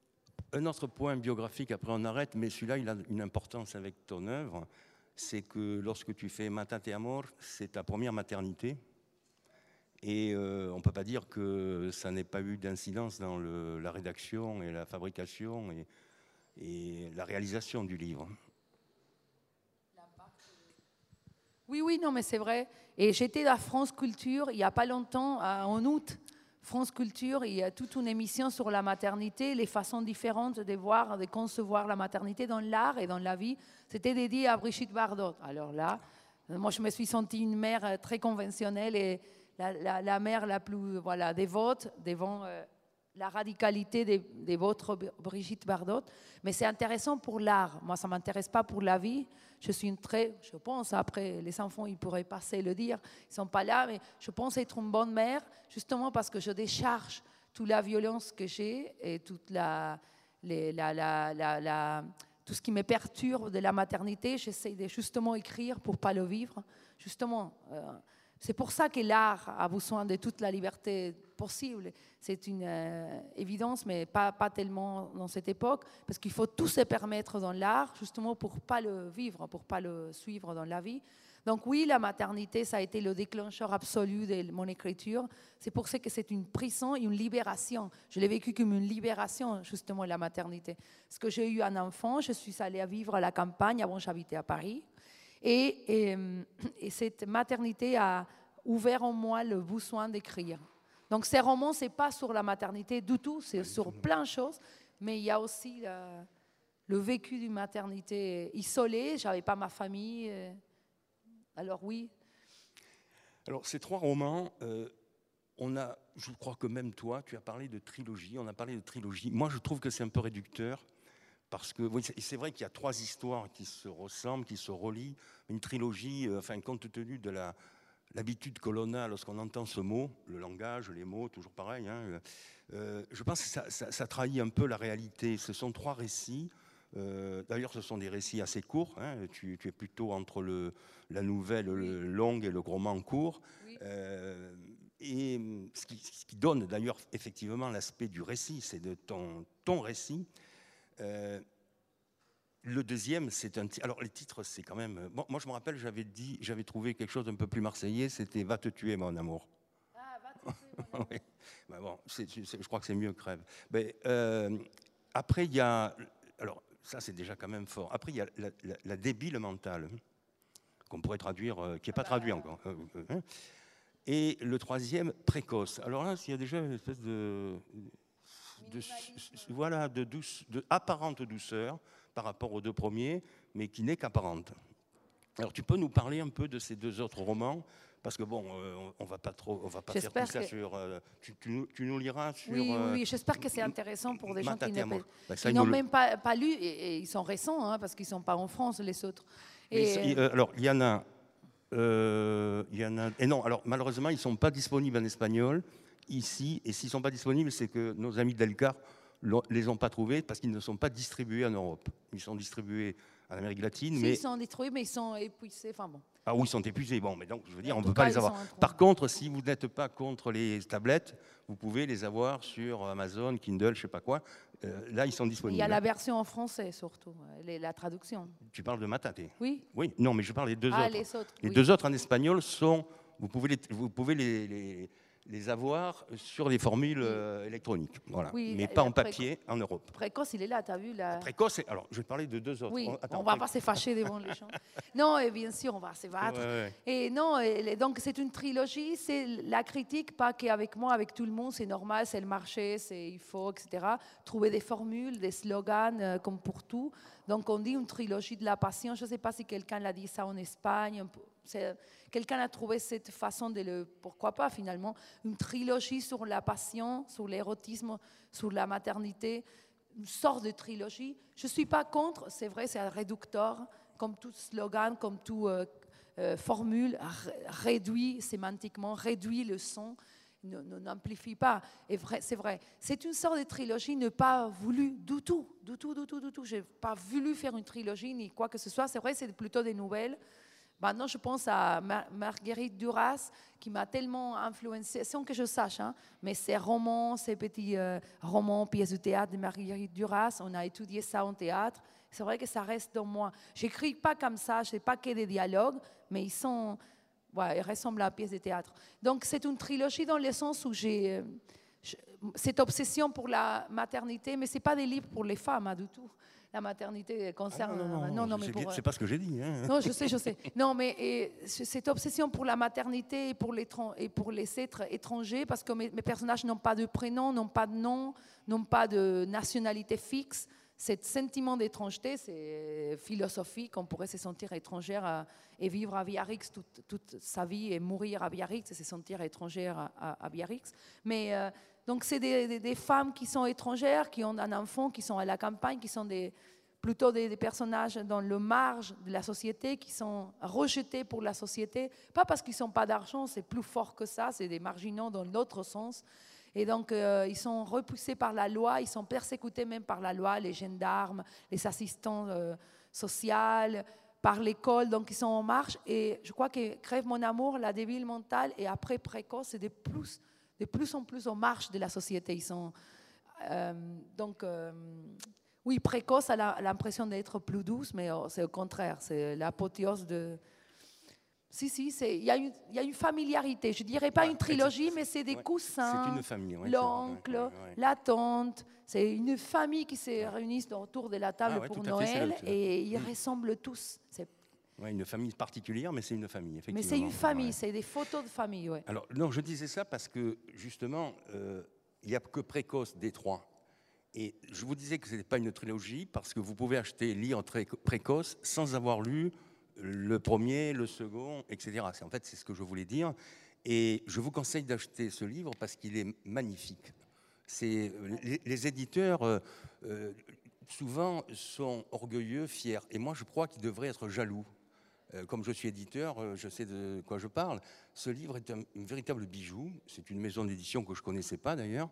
A: un autre point biographique, après on arrête, mais celui-là, il a une importance avec ton œuvre, c'est que lorsque tu fais Matate Amor, c'est ta première maternité. Et euh, on ne peut pas dire que ça n'ait pas eu d'incidence dans le, la rédaction et la fabrication et, et la réalisation du livre.
C: Oui, oui, non, mais c'est vrai. Et j'étais à France Culture il n'y a pas longtemps, en août. France Culture, il y a toute une émission sur la maternité, les façons différentes de voir, de concevoir la maternité dans l'art et dans la vie. C'était dédié à Brigitte Bardot. Alors là, moi, je me suis sentie une mère très conventionnelle et La, la, la mère la plus voilà, dévote devant euh, la radicalité de, de votre Brigitte Bardot. Mais c'est intéressant pour l'art. Moi, ça ne m'intéresse pas pour la vie. Je suis une très, je pense, après, les enfants, ils pourraient passer le dire, ils ne sont pas là, mais je pense être une bonne mère, justement parce que je décharge toute la violence que j'ai et toute la, les, la, la, la, la, tout ce qui me perturbe de la maternité. J'essaie de justement écrire pour ne pas le vivre. Justement... Euh, C'est pour ça que l'art a besoin de toute la liberté possible. C'est une euh, évidence, mais pas, pas tellement dans cette époque, parce qu'il faut tout se permettre dans l'art, justement pour ne pas le vivre, pour ne pas le suivre dans la vie. Donc oui, la maternité, ça a été le déclencheur absolu de mon écriture. C'est pour ça que c'est une prison et une libération. Je l'ai vécu comme une libération, justement, la maternité. Parce que j'ai eu un enfant, je suis allée vivre à la campagne, avant j'habitais à Paris. Et, et, et cette maternité a ouvert en moi le besoin d'écrire. Donc ces romans, ce n'est pas sur la maternité du tout, c'est sur plein de choses, mais il y a aussi le, le vécu d'une maternité isolée. Je n'avais pas ma famille. Alors oui.
A: Alors ces trois romans, euh, on a, je crois que même toi, tu as parlé de trilogie, on a parlé de trilogie. Moi, je trouve que c'est un peu réducteur. Parce que oui, c'est vrai qu'il y a trois histoires qui se ressemblent, qui se relient. Une trilogie, euh, enfin, compte tenu de la, l'habitude que l'on a lorsqu'on entend ce mot, le langage, les mots, toujours pareil, hein, euh, je pense que ça, ça, ça trahit un peu la réalité. Ce sont trois récits. Euh, D'ailleurs, ce sont des récits assez courts. Hein, tu, tu es plutôt entre le, la nouvelle oui. le longue et le roman court. Oui. Euh, et ce qui, ce qui donne d'ailleurs effectivement l'aspect du récit, c'est de ton, ton récit. Euh, le deuxième, c'est un... Alors, les titres, c'est quand même... Bon, moi, je me rappelle, j'avais dit, j'avais trouvé quelque chose d'un peu plus marseillais, c'était « Va te tuer, mon amour ».
C: Ah, va te tuer, mon amour.
A: Oui. Ben bon, c'est, c'est, je crois que c'est mieux « Crève ». Mais, euh, après, il y a... Alors, ça, c'est déjà quand même fort. Après, il y a la, la, la débile mentale, qu'on pourrait traduire, euh, qui n'est pas traduit encore. Euh, euh, et le troisième, précoce. Alors là, il y a déjà une espèce de... De, voilà, de, douce, de apparente douceur par rapport aux deux premiers, mais qui n'est qu'apparente. Alors, tu peux nous parler un peu de ces deux autres romans? Parce que bon, euh, on va pas trop, on va pas faire tout ça
C: que...
A: sur. Euh, tu, tu, nous, tu nous liras sur.
C: Oui,
A: euh,
C: oui, oui. J'espère que c'est intéressant pour des gens qui
A: Matate Amor.
C: ne-
A: Ben,
C: n'ont
A: le...
C: même pas, pas lu, et, et ils sont récents, hein, parce qu'ils ne sont pas en France, les autres.
A: Et... Euh, alors, il y en a. Euh, il y en a. Et non, alors malheureusement, ils ne sont pas disponibles en espagnol ici. Et s'ils ne sont pas disponibles, c'est que nos amis d'Elcar ne les ont pas trouvés parce qu'ils ne sont pas distribués en Europe. Ils sont distribués en Amérique latine.
C: Si,
A: mais...
C: ils sont détruits, mais ils sont épuisés. Enfin bon.
A: Ah oui, ils sont épuisés. Bon, mais donc, je veux dire,
C: En
A: on ne
C: tout
A: peut pas
C: cas,
A: les
C: ils
A: avoir.
C: sont
A: Par contre, si vous n'êtes pas contre les tablettes, vous pouvez les avoir sur Amazon, Kindle, je ne sais pas quoi. Euh, là, ils sont
C: Il
A: disponibles.
C: y a la version en français, surtout, les- la traduction.
A: Tu parles de Matate?
C: Oui.
A: Oui, non, mais je parle des deux
C: Ah,
A: autres.
C: les autres,
A: Les
C: oui.
A: deux autres en espagnol sont. Vous pouvez les, vous pouvez les, les, les avoir sur les formules euh, électroniques. Voilà.
C: Oui,
A: mais
C: la-
A: pas
C: la
A: en papier en Europe.
C: Précoce, il est là, tu as vu la...
A: Précoce, c'est- alors je vais parler de deux autres.
C: Oui,
A: Oh, attends,
C: on va
A: pré-
C: pas se fâcher devant les gens. Non, et bien sûr, on va se battre.
A: Ouais, ouais.
C: Et non, et donc c'est une trilogie, c'est la critique, pas qu'avec moi, avec tout le monde, c'est normal, c'est le marché, c'est il faut, et cetera. Trouver des formules, des slogans, euh, comme pour tout. Donc on dit une trilogie de la passion. Je ne sais pas si quelqu'un l'a dit ça en Espagne. C'est- Quelqu'un a trouvé cette façon de le... Pourquoi pas finalement? Une trilogie sur la passion, sur l'érotisme, sur la maternité. Une sorte de trilogie. Je ne suis pas contre, c'est vrai, c'est un réducteur, comme tout slogan, comme tout euh, euh, formule, r- réduit sémantiquement, réduit le son, ne- ne- n'amplifie pas. Et vrai, c'est vrai. C'est une sorte de trilogie ne pas voulu du tout, du tout, du tout, du tout. Je n'ai pas voulu faire une trilogie ni quoi que ce soit. C'est vrai, c'est plutôt des nouvelles. Maintenant, je pense à Mar- Marguerite Duras, qui m'a tellement influencée, sans que je sache, hein, mais ces romans, ces petits euh, romans, pièces de théâtre de Marguerite Duras, on a étudié ça en théâtre. C'est vrai que ça reste dans moi. J'écris pas comme ça, je n'ai pas que des dialogues, mais ils sont, ouais, ils ressemblent à la pièce de théâtre. Donc, c'est une trilogie dans le sens où j'ai euh, je- cette obsession pour la maternité, mais ce n'est pas des livres pour les femmes, hein, du tout. La maternité
A: Ah
C: concerne...
A: non, non, non,
C: non, non,
A: c'est
C: mais
A: bien-
C: pour,
A: c'est pas ce que j'ai dit. Hein.
C: non, je sais, je sais. Non, mais et, c- cette obsession pour la maternité et pour les, tran- et pour les êtres étrangers, parce que mes, mes personnages n'ont pas de prénom, n'ont pas de nom, n'ont pas de nationalité fixe. Ce sentiment d'étrangeté, c'est philosophique. On pourrait se sentir étrangère à- et vivre à Biarritz toute, toute sa vie et mourir à Biarritz et se sentir étrangère à, à- à Biarritz. Mais euh, donc, c'est des, des- des femmes qui sont étrangères, qui ont un enfant, qui sont à la campagne, qui sont des plutôt des, des personnages dans le marge de la société, qui sont rejetés pour la société, pas parce qu'ils n'ont pas d'argent, c'est plus fort que ça, c'est des marginaux dans l'autre sens. Et donc, euh, ils sont repoussés par la loi, ils sont persécutés même par la loi, les gendarmes, les assistants euh, sociaux, par l'école, donc ils sont en marche. Et je crois que Crève mon amour, La débile mentale et après Précoce, c'est de plus, de plus en plus en marche de la société. Ils sont, euh, donc... Euh, oui, Précoce a l'impression d'être plus douce, mais c'est au contraire, c'est l'apothéose de... Si, si, il y, y a une familiarité. Je ne dirais pas
A: Ouais,
C: une trilogie,
A: c'est-
C: mais c'est des
A: ouais,
C: coussins,
A: c'est une famille, ouais, c'est vrai,
C: l'oncle,
A: ouais, ouais, ouais.
C: la tante. C'est une famille qui se réunit autour de la table
A: Ah ouais,
C: pour
A: tout à fait,
C: Noël
A: c'est le-
C: et ils ressemblent tous. C'est-
A: Ouais, une famille particulière, mais c'est une famille, effectivement.
C: Mais c'est une famille,
A: Ouais.
C: c'est des photos de famille. Ouais.
A: Alors, non, je disais ça parce que, justement, euh, il n'y a que Précoce des trois. Et je vous disais que ce n'était pas une trilogie parce que vous pouvez acheter, lire très Précoce sans avoir lu le premier, le second, et cetera. C'est- En fait, c'est ce que je voulais dire. Et je vous conseille d'acheter ce livre parce qu'il est magnifique. C'est, les, les éditeurs, euh, euh, souvent, sont orgueilleux, fiers. Et moi, je crois qu'ils devraient être jaloux. Euh, comme je suis éditeur, euh, je sais de quoi je parle. Ce livre est un, un véritable bijou. C'est une maison d'édition que je ne connaissais pas, d'ailleurs.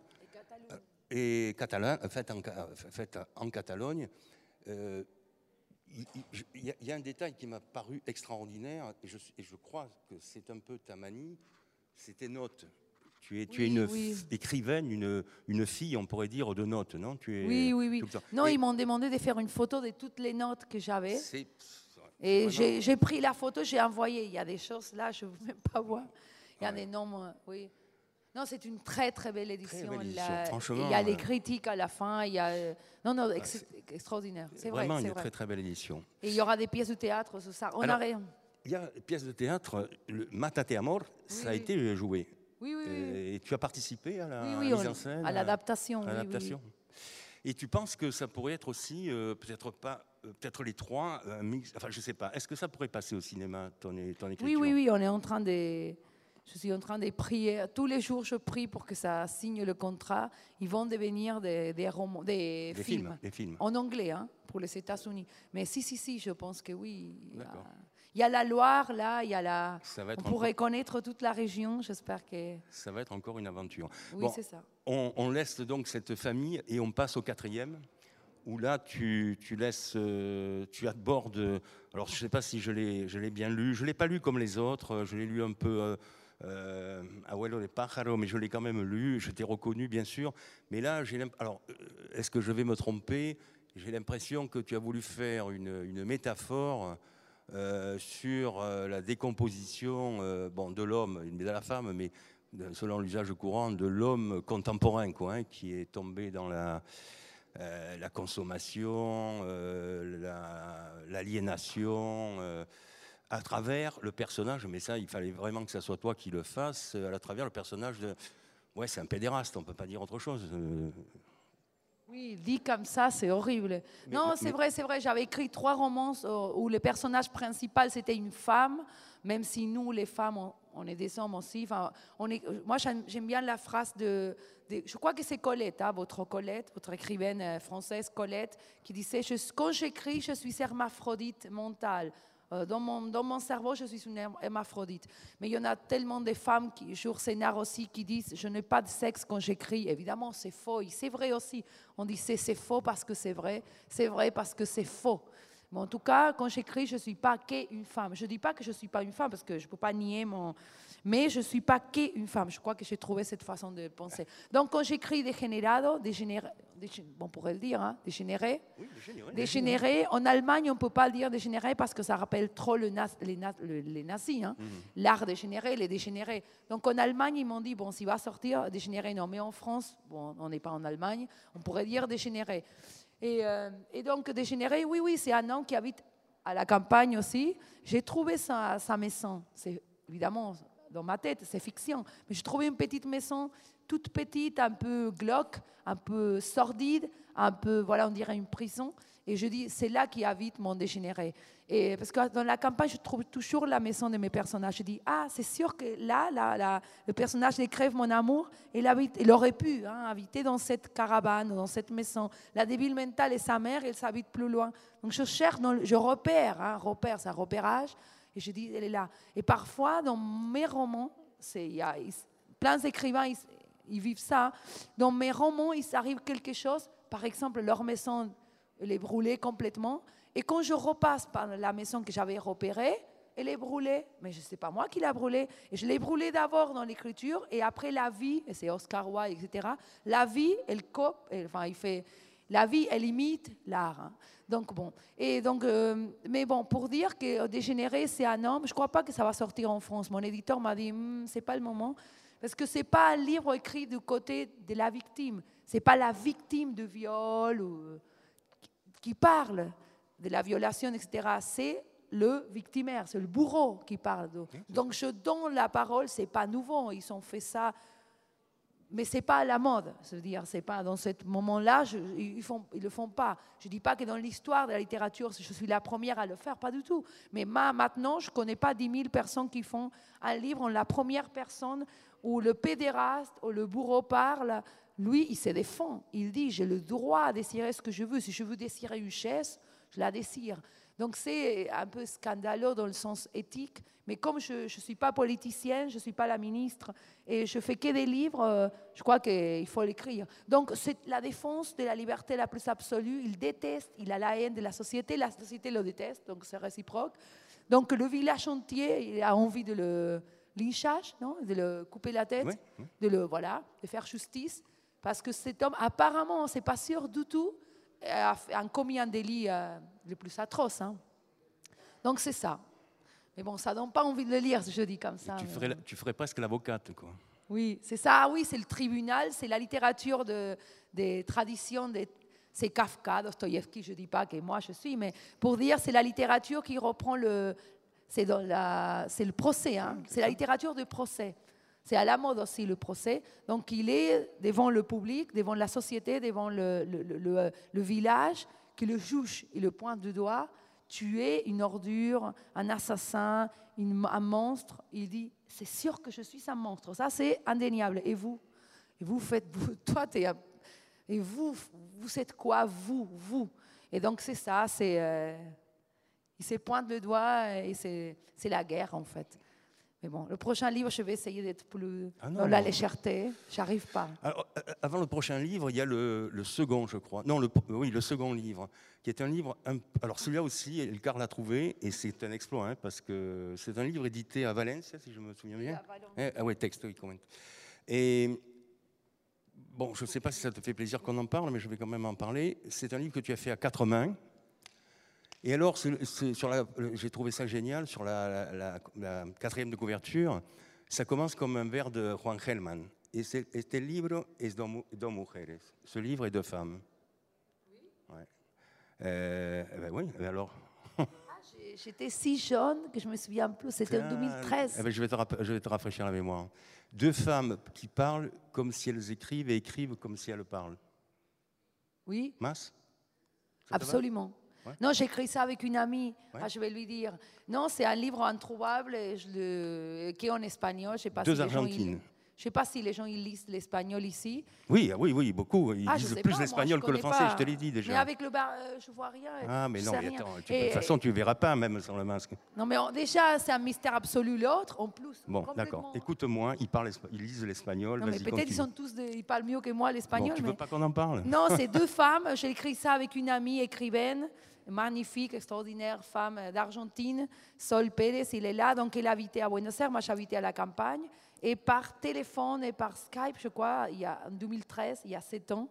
A: Et catalan, fait en, fait en Catalogne. Euh, il, il- y a, il y a un détail qui m'a paru extraordinaire, et je, et je crois que c'est un peu ta manie, c'est tes notes. Tu es, tu es
C: Oui,
A: une
C: oui.
A: f- écrivaine, une, une fille, on pourrait dire, de notes, non? Tu es,
C: Oui, oui, oui.
A: tout le temps.
C: Non,
A: Et
C: ils m'ont demandé de faire une photo de toutes les notes que j'avais.
A: c'est-
C: Et
A: vraiment-
C: j'ai j'ai pris la photo, j'ai envoyé. Il y a des choses là, je ne veux même pas voir. Il y a
A: Ouais.
C: des noms, oui. Non, c'est une très très belle édition.
A: belle édition,
C: La-
A: franchement,
C: il y a les
A: euh,
C: critiques à la fin. Il y a, euh, non, non, ex- extraordinaire. C'est vrai,
A: Vraiment
C: c'est
A: une
C: vrai.
A: très très belle édition.
C: Et il y aura des pièces de théâtre sur ça. On
A: Alors,
C: a rien.
A: Il y a une pièce de théâtre, le Matate Amor, ça a
C: oui.
A: été joué.
C: Oui, oui, oui.
A: Euh, Et tu as participé à la
C: Oui, oui,
A: mise
C: on-
A: en scène
C: à l'adaptation.
A: à
C: oui, oui,
A: l'adaptation. Et tu penses que ça pourrait être aussi, euh, peut-être pas, euh, peut-être les trois, un mix, enfin je sais pas, est-ce que ça pourrait passer au cinéma, ton, é- ton écriture?
C: Oui, oui, oui, on est en train de... Je suis en train de prier. Tous les jours, je prie pour que ça signe le contrat. Ils vont devenir des, des, romans, des,
A: Des
C: films.
A: films, des films.
C: En anglais, hein, pour les États-Unis. Mais si, si, si, je pense que oui. Il y a,
A: D'accord.
C: il y a la Loire, là, il y a la...
A: Ça va être
C: On pourrait
A: encore-
C: connaître toute la région, j'espère que...
A: Ça va être encore une aventure.
C: Oui,
A: Bon,
C: c'est ça.
A: on, on laisse donc cette famille et on passe au quatrième, où là tu, tu laisses, euh, tu abordes. Alors je ne sais pas si je l'ai, je l'ai bien lu. Je l'ai pas lu comme les autres. Je l'ai lu un peu euh, euh, Abuelo de Pájaro, mais je l'ai quand même lu. Je t'ai reconnu bien sûr. Mais là, j'ai l'imp- alors euh, est-ce que je vais me tromper? J'ai l'impression que tu as voulu faire une, une métaphore. Euh, sur euh, la décomposition euh, bon, de l'homme, de la femme, mais de- selon l'usage courant, de l'homme contemporain, quoi, hein, qui est tombé dans la, euh, la consommation, euh, la- l'aliénation, euh, à travers le personnage, mais ça, il fallait vraiment que ça soit toi qui le fasses, euh, à travers le personnage de... Ouais, c'est un pédéraste, on ne peut pas dire autre chose. euh,
C: Oui, dit comme ça, c'est horrible.
A: Mais-
C: non,
A: mais-
C: c'est
A: mais-
C: vrai, c'est vrai. J'avais écrit trois romans euh, où le personnage principal, c'était une femme, même si nous, les femmes, on, on est des hommes aussi. Enfin, on est, moi, j'aime j'aime bien la phrase de... de- je crois que c'est Colette, hein, votre Colette, votre écrivaine euh, française Colette, qui disait je, « Quand j'écris, je suis hermaphrodite mentale. Euh, dans, mon, dans mon cerveau, je suis une hermaphrodite. » Mais il y en a tellement de femmes, qui, Jour Sénard aussi, qui disent « Je n'ai pas de sexe quand j'écris. » Évidemment, c'est faux. Et c'est vrai aussi. On dit c'est c'est faux parce que c'est vrai. C'est vrai parce que c'est faux. Mais en tout cas, quand j'écris, je ne suis pas qu'une femme. Je ne dis pas que je ne suis pas une femme parce que je ne peux pas nier mon... Mais je ne suis pas qu'une femme. Je crois que j'ai trouvé cette façon de penser. Donc, quand j'écris dégénérado, dégénéré, dégé- bon, on pourrait le dire, hein, dégénéré,
A: Oui, dégénéré,
C: dégénéré, en Allemagne, on ne peut pas le dire dégénéré parce que ça rappelle trop le nas- les, na- le- les nazis. Hein. L'art dégénéré, les dégénérés. Donc, en Allemagne, ils m'ont dit, bon, s'il va sortir, dégénéré, non. Mais en France, bon, on n'est pas en Allemagne, on pourrait dire dégénéré. Et, euh, et donc, dégénéré, oui, oui, c'est un homme qui habite à la campagne aussi. J'ai trouvé sa, sa maison. C'est évidemment dans ma tête, c'est fiction. Mais j'ai trouvé une petite maison, toute petite, un peu glauque, un peu sordide, un peu, voilà, on dirait une prison. Et je dis, c'est là qu'il habite mon dégénéré. Et parce que dans la campagne, je trouve toujours la maison de mes personnages. Je dis, ah, c'est sûr que là, là, là le personnage de Crève mon amour, il, habite, il aurait pu hein, habiter dans cette caravane, dans cette maison. La débile mentale et sa mère, elle s'habite plus loin. Donc je cherche, dans, je repère, hein, repère, c'est un repérage. Et je dis, elle est là. Et parfois, dans mes romans, il y a il, plein d'écrivains, ils, ils vivent ça. Dans mes romans, il s'arrive quelque chose. Par exemple, leur maison, elle est brûlée complètement. Et quand je repasse par la maison que j'avais repérée, elle est brûlée. Mais je ne sais pas moi qui l'a brûlée. Et je l'ai brûlée d'abord dans l'écriture. Et après, la vie, et c'est Oscar Wilde, et cetera, la vie, elle cope, elle, enfin, il fait... La vie, elle imite l'art. Hein. Donc, bon. Et donc, euh, mais bon, pour dire que Dégénéré, c'est un homme, je ne crois pas que ça va sortir en France. Mon éditeur m'a dit, hm, ce n'est pas le moment. Parce que ce n'est pas un livre écrit du côté de la victime. Ce n'est pas la victime de viol ou, qui parle de la violation, et cetera. C'est le victimaire, c'est le bourreau qui parle. De... Donc, je donne la parole, ce n'est pas nouveau. Ils ont fait ça. Mais ce n'est pas à la mode, c'est-à-dire, c'est pas dans ce moment-là, je, ils ne le font pas. Je ne dis pas que dans l'histoire de la littérature, je suis la première à le faire, pas du tout. Mais ma, maintenant, je ne connais pas dix mille personnes qui font un livre en la première personne où le pédéraste ou le bourreau parle. Lui, il se défend. Il dit, j'ai le droit de désirer ce que je veux. Si je veux désirer une chaise, je la désire. Donc c'est un peu scandaleux dans le sens éthique. Mais comme je ne suis pas politicienne, je ne suis pas la ministre, et je fais que des livres, euh, je crois qu'il faut l'écrire. Donc c'est la défense de la liberté la plus absolue. Il déteste, il a la haine de la société, la société le déteste, donc c'est réciproque. Donc le village entier, il a envie de le lynchage, non, de le couper la tête,
A: Oui, oui.
C: de le voilà, de faire justice, parce que cet homme, apparemment, c'est pas sûr du tout, a, a commis un délit euh, le plus atroce. Hein. Donc c'est ça. Mais bon, ça donne pas envie de le lire, je dis comme ça.
A: Tu
C: mais
A: ferais,
C: bon.
A: la- tu ferais presque l'avocate, quoi.
C: Oui, c'est ça. Ah oui, c'est le tribunal, c'est la littérature de, des traditions. De, c'est Kafka, Dostoïevski, je ne dis pas que moi je suis, mais pour dire, c'est la littérature qui reprend le... C'est, dans la, c'est le procès, hein, c'est la littérature de procès. C'est à la mode aussi le procès. Donc il est devant le public, devant la société, devant le, le, le, le, le village, que le juge il le pointe du doigt. Tu es une ordure, un assassin, une, un monstre. Il dit, c'est sûr que je suis un monstre. Ça, c'est indéniable. Et vous, et vous faites, vous, toi, t'es, et vous, vous êtes quoi, vous, vous. Et donc c'est ça, c'est, euh, il se pointe le doigt et c'est, c'est la guerre en fait. Mais bon, le prochain livre, je vais essayer d'être plus
A: Ah non,
C: dans la
A: non.
C: légèreté. J'arrive pas.
A: Alors, euh, avant le prochain livre, il y a le, le second, je crois. Non, le, oui, le second livre, qui est un livre. Un, alors celui-là aussi, Elgar l'a trouvé, et c'est un exploit, hein, parce que c'est un livre édité à Valencia, si je me souviens bien. Eh, ah ouais, texte, oui, quand même. Et bon, je ne sais pas si ça te fait plaisir qu'on en parle, mais je vais quand même en parler. C'est un livre que tu as fait à quatre mains. Et alors, c'est, c'est sur la, j'ai trouvé ça génial, sur la, la, la, la quatrième de couverture, ça commence comme un vers de Juan Gelman. Et c'est, este libro es de mujeres. Ce livre est de femmes. Oui. Ouais. Euh, ben oui, alors.
C: Ah, j'étais si jeune que je me souviens plus, c'était en deux mille treize.
A: Eh ben, je, vais te rapp- je vais te rafraîchir la mémoire. Deux femmes qui parlent comme si elles écrivent et écrivent comme si elles parlent.
C: Oui,
A: Mas?
C: absolument.
A: Ouais.
C: Non, j'écris ça avec une amie.
A: Ouais.
C: Ah, je vais lui dire. Non, c'est un livre introuvable et je le... qui est en espagnol. Je sais pas
A: Deux
C: si les gens,
A: Argentines.
C: ils... Je ne sais pas si les gens ils lisent l'espagnol ici.
A: Oui, oui, oui, beaucoup. Ils
C: Ah, je
A: lisent
C: sais
A: plus
C: pas, moi,
A: l'espagnol
C: je
A: que le
C: connais
A: français,
C: pas.
A: je te l'ai dit déjà.
C: Mais avec le bar, euh, je vois rien.
A: Ah, mais
C: je
A: non,
C: sais
A: mais
C: rien.
A: attends, tu-
C: Et-
A: de toute façon, tu ne verras pas même sans le masque.
C: Non, mais on- déjà, c'est un mystère absolu. L'autre, en plus.
A: Bon,
C: complètement.
A: d'accord. Écoute-moi, ils, parlent espa- ils lisent l'espagnol.
C: Non, mais
A: Vas-y,
C: peut-être
A: continue.
C: ils sont tous, des- ils parlent mieux que moi l'espagnol.
A: Bon, tu
C: mais...
A: veux pas qu'on en parle?
C: Non, c'est deux femmes. J'ai écrit ça avec une amie écrivaine, magnifique, extraordinaire femme d'Argentine, Sol Pérez. Il est là, donc elle habitait à Buenos Aires, moi j'habitais à la campagne. Et par téléphone et par Skype, je crois, il y a, en deux mille treize, il y a sept ans.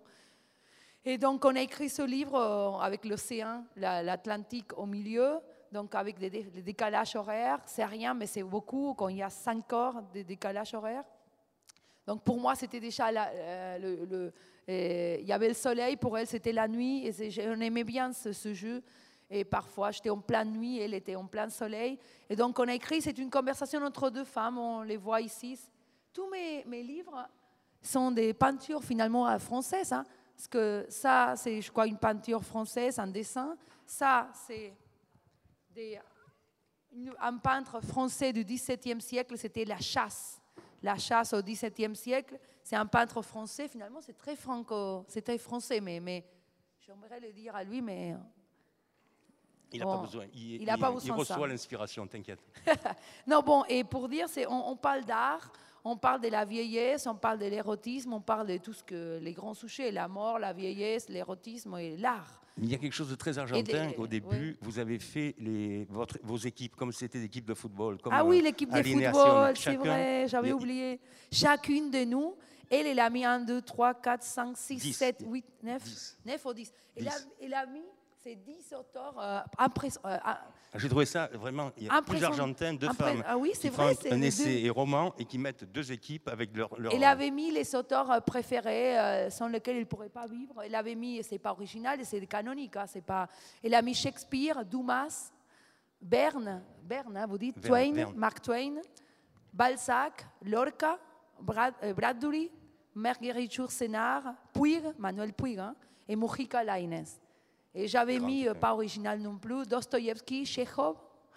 C: Et donc on a écrit ce livre euh, avec l'océan, la- l'Atlantique au milieu, donc avec des, dé- des décalages horaires. C'est rien, mais c'est beaucoup quand il y a cinq heures de décalage horaire. Donc pour moi, c'était déjà la- euh, le, le- euh, il y avait le soleil, pour elle c'était la nuit, et c'est- on aimait bien ce, ce jeu. Et parfois, j'étais en pleine nuit, elle était en plein soleil. Et donc on a écrit, c'est une conversation entre deux femmes, on les voit ici. Tous mes, mes livres sont des peintures finalement euh, françaises, hein, parce que ça, c'est, je crois, une peinture française, un dessin. Ça, c'est des- une- un peintre français du dix-septième siècle, c'était la chasse. La chasse au dix-septième siècle, c'est un peintre français. Finalement, c'est très franco, c'est très français, mais, mais j'aimerais le dire à lui, mais
A: Il n'a
C: bon,
A: pas besoin. Il,
C: il a pas
A: il
C: besoin de
A: reçoit
C: ça.
A: l'inspiration, t'inquiète.
C: non, bon, et pour dire, c'est, on, on parle d'art, on parle de la vieillesse, on parle de l'érotisme, on parle de tout ce que les grands sujets, la mort, la vieillesse, l'érotisme et l'art.
A: Il y a quelque chose de très argentin.
C: des-
A: Au début,
C: oui.
A: vous avez fait les, votre, vos équipes comme si c'était des équipes de football. Comme,
C: Ah oui,
A: euh,
C: l'équipe de
A: alinéation.
C: football, c'est
A: Chacun-
C: vrai, j'avais
A: il-
C: oublié. Chacune de nous, elle, elle a mis un, deux, trois, quatre, cinq, six,
A: Dix.
C: sept, huit, neuf,
A: Dix.
C: neuf ou dix. Elle a,
A: Dix.
C: elle a mis ces dix auteurs euh, impress- euh, ah,
A: J'ai trouvé ça vraiment. Il y a plus
C: Impressionnant.
A: argentins, deux
C: Impré-
A: femmes
C: Ah oui,
A: qui
C: c'est
A: font
C: vrai,
A: un,
C: c'est
A: un
C: les
A: essai
C: deux.
A: et roman et qui mettent deux équipes avec leur. leur
C: Elle avait mis les auteurs euh, préférés euh, sans lesquels elle ne pourrait pas vivre. Elle avait mis, et c'est pas original, et c'est canonique. Hein, c'est pas... Elle a mis Shakespeare, Dumas, Berne, Berne, hein, vous dites,
A: Verne,
C: Twain,
A: Verne.
C: Mark Twain, Balzac, Lorca, Brad, euh, Bradbury, Marguerite Yourcenar, Puig, Manuel Puig, hein, et Mujica Lainez. Et j'avais
A: Grand
C: mis, euh,
A: écrivain.
C: pas original non plus, Dostoïevski, Chekhov,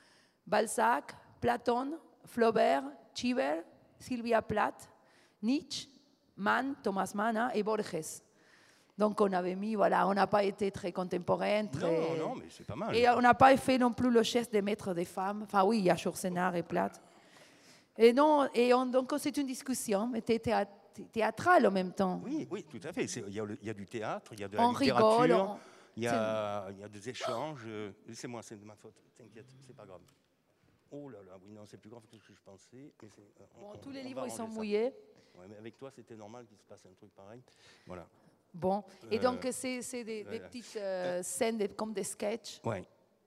C: Balzac, Platon, Flaubert, Chiver, Sylvia Plath, Nietzsche, Mann, Thomas Mann hein, et Borges. Donc on avait mis, voilà, on n'a pas été très contemporain. Très...
A: Non, non, mais c'est pas mal.
C: Et on n'a pas fait non plus le geste de mettre des femmes. Enfin oui, il y a Yourcenar et Plath. Et non, et on- donc c'est une discussion, mais t'es théâ- théâtrale en même temps.
A: Oui, oui, tout à fait. C'est- Il y, a le- il y a du théâtre, il y a de
C: On
A: la
C: rigole,
A: littérature,
C: on-
A: il, y a, il y a des échanges. euh, Laissez-moi, c'est de ma faute. T'inquiète, c'est pas grave. Oh là là, oui, non, c'est plus grave que ce que je pensais. mais c'est- euh, on-
C: Bon,
A: on-
C: tous les
A: on
C: livres
A: va
C: ils sont
A: arranger ça.
C: mouillés.
A: Ouais, mais avec toi, c'était normal qu'il se passe un truc pareil. Voilà.
C: Bon, et
A: Euh,
C: donc c'est c'est des, des
A: voilà.
C: petites euh, scènes des- comme des sketchs.
A: Ouais.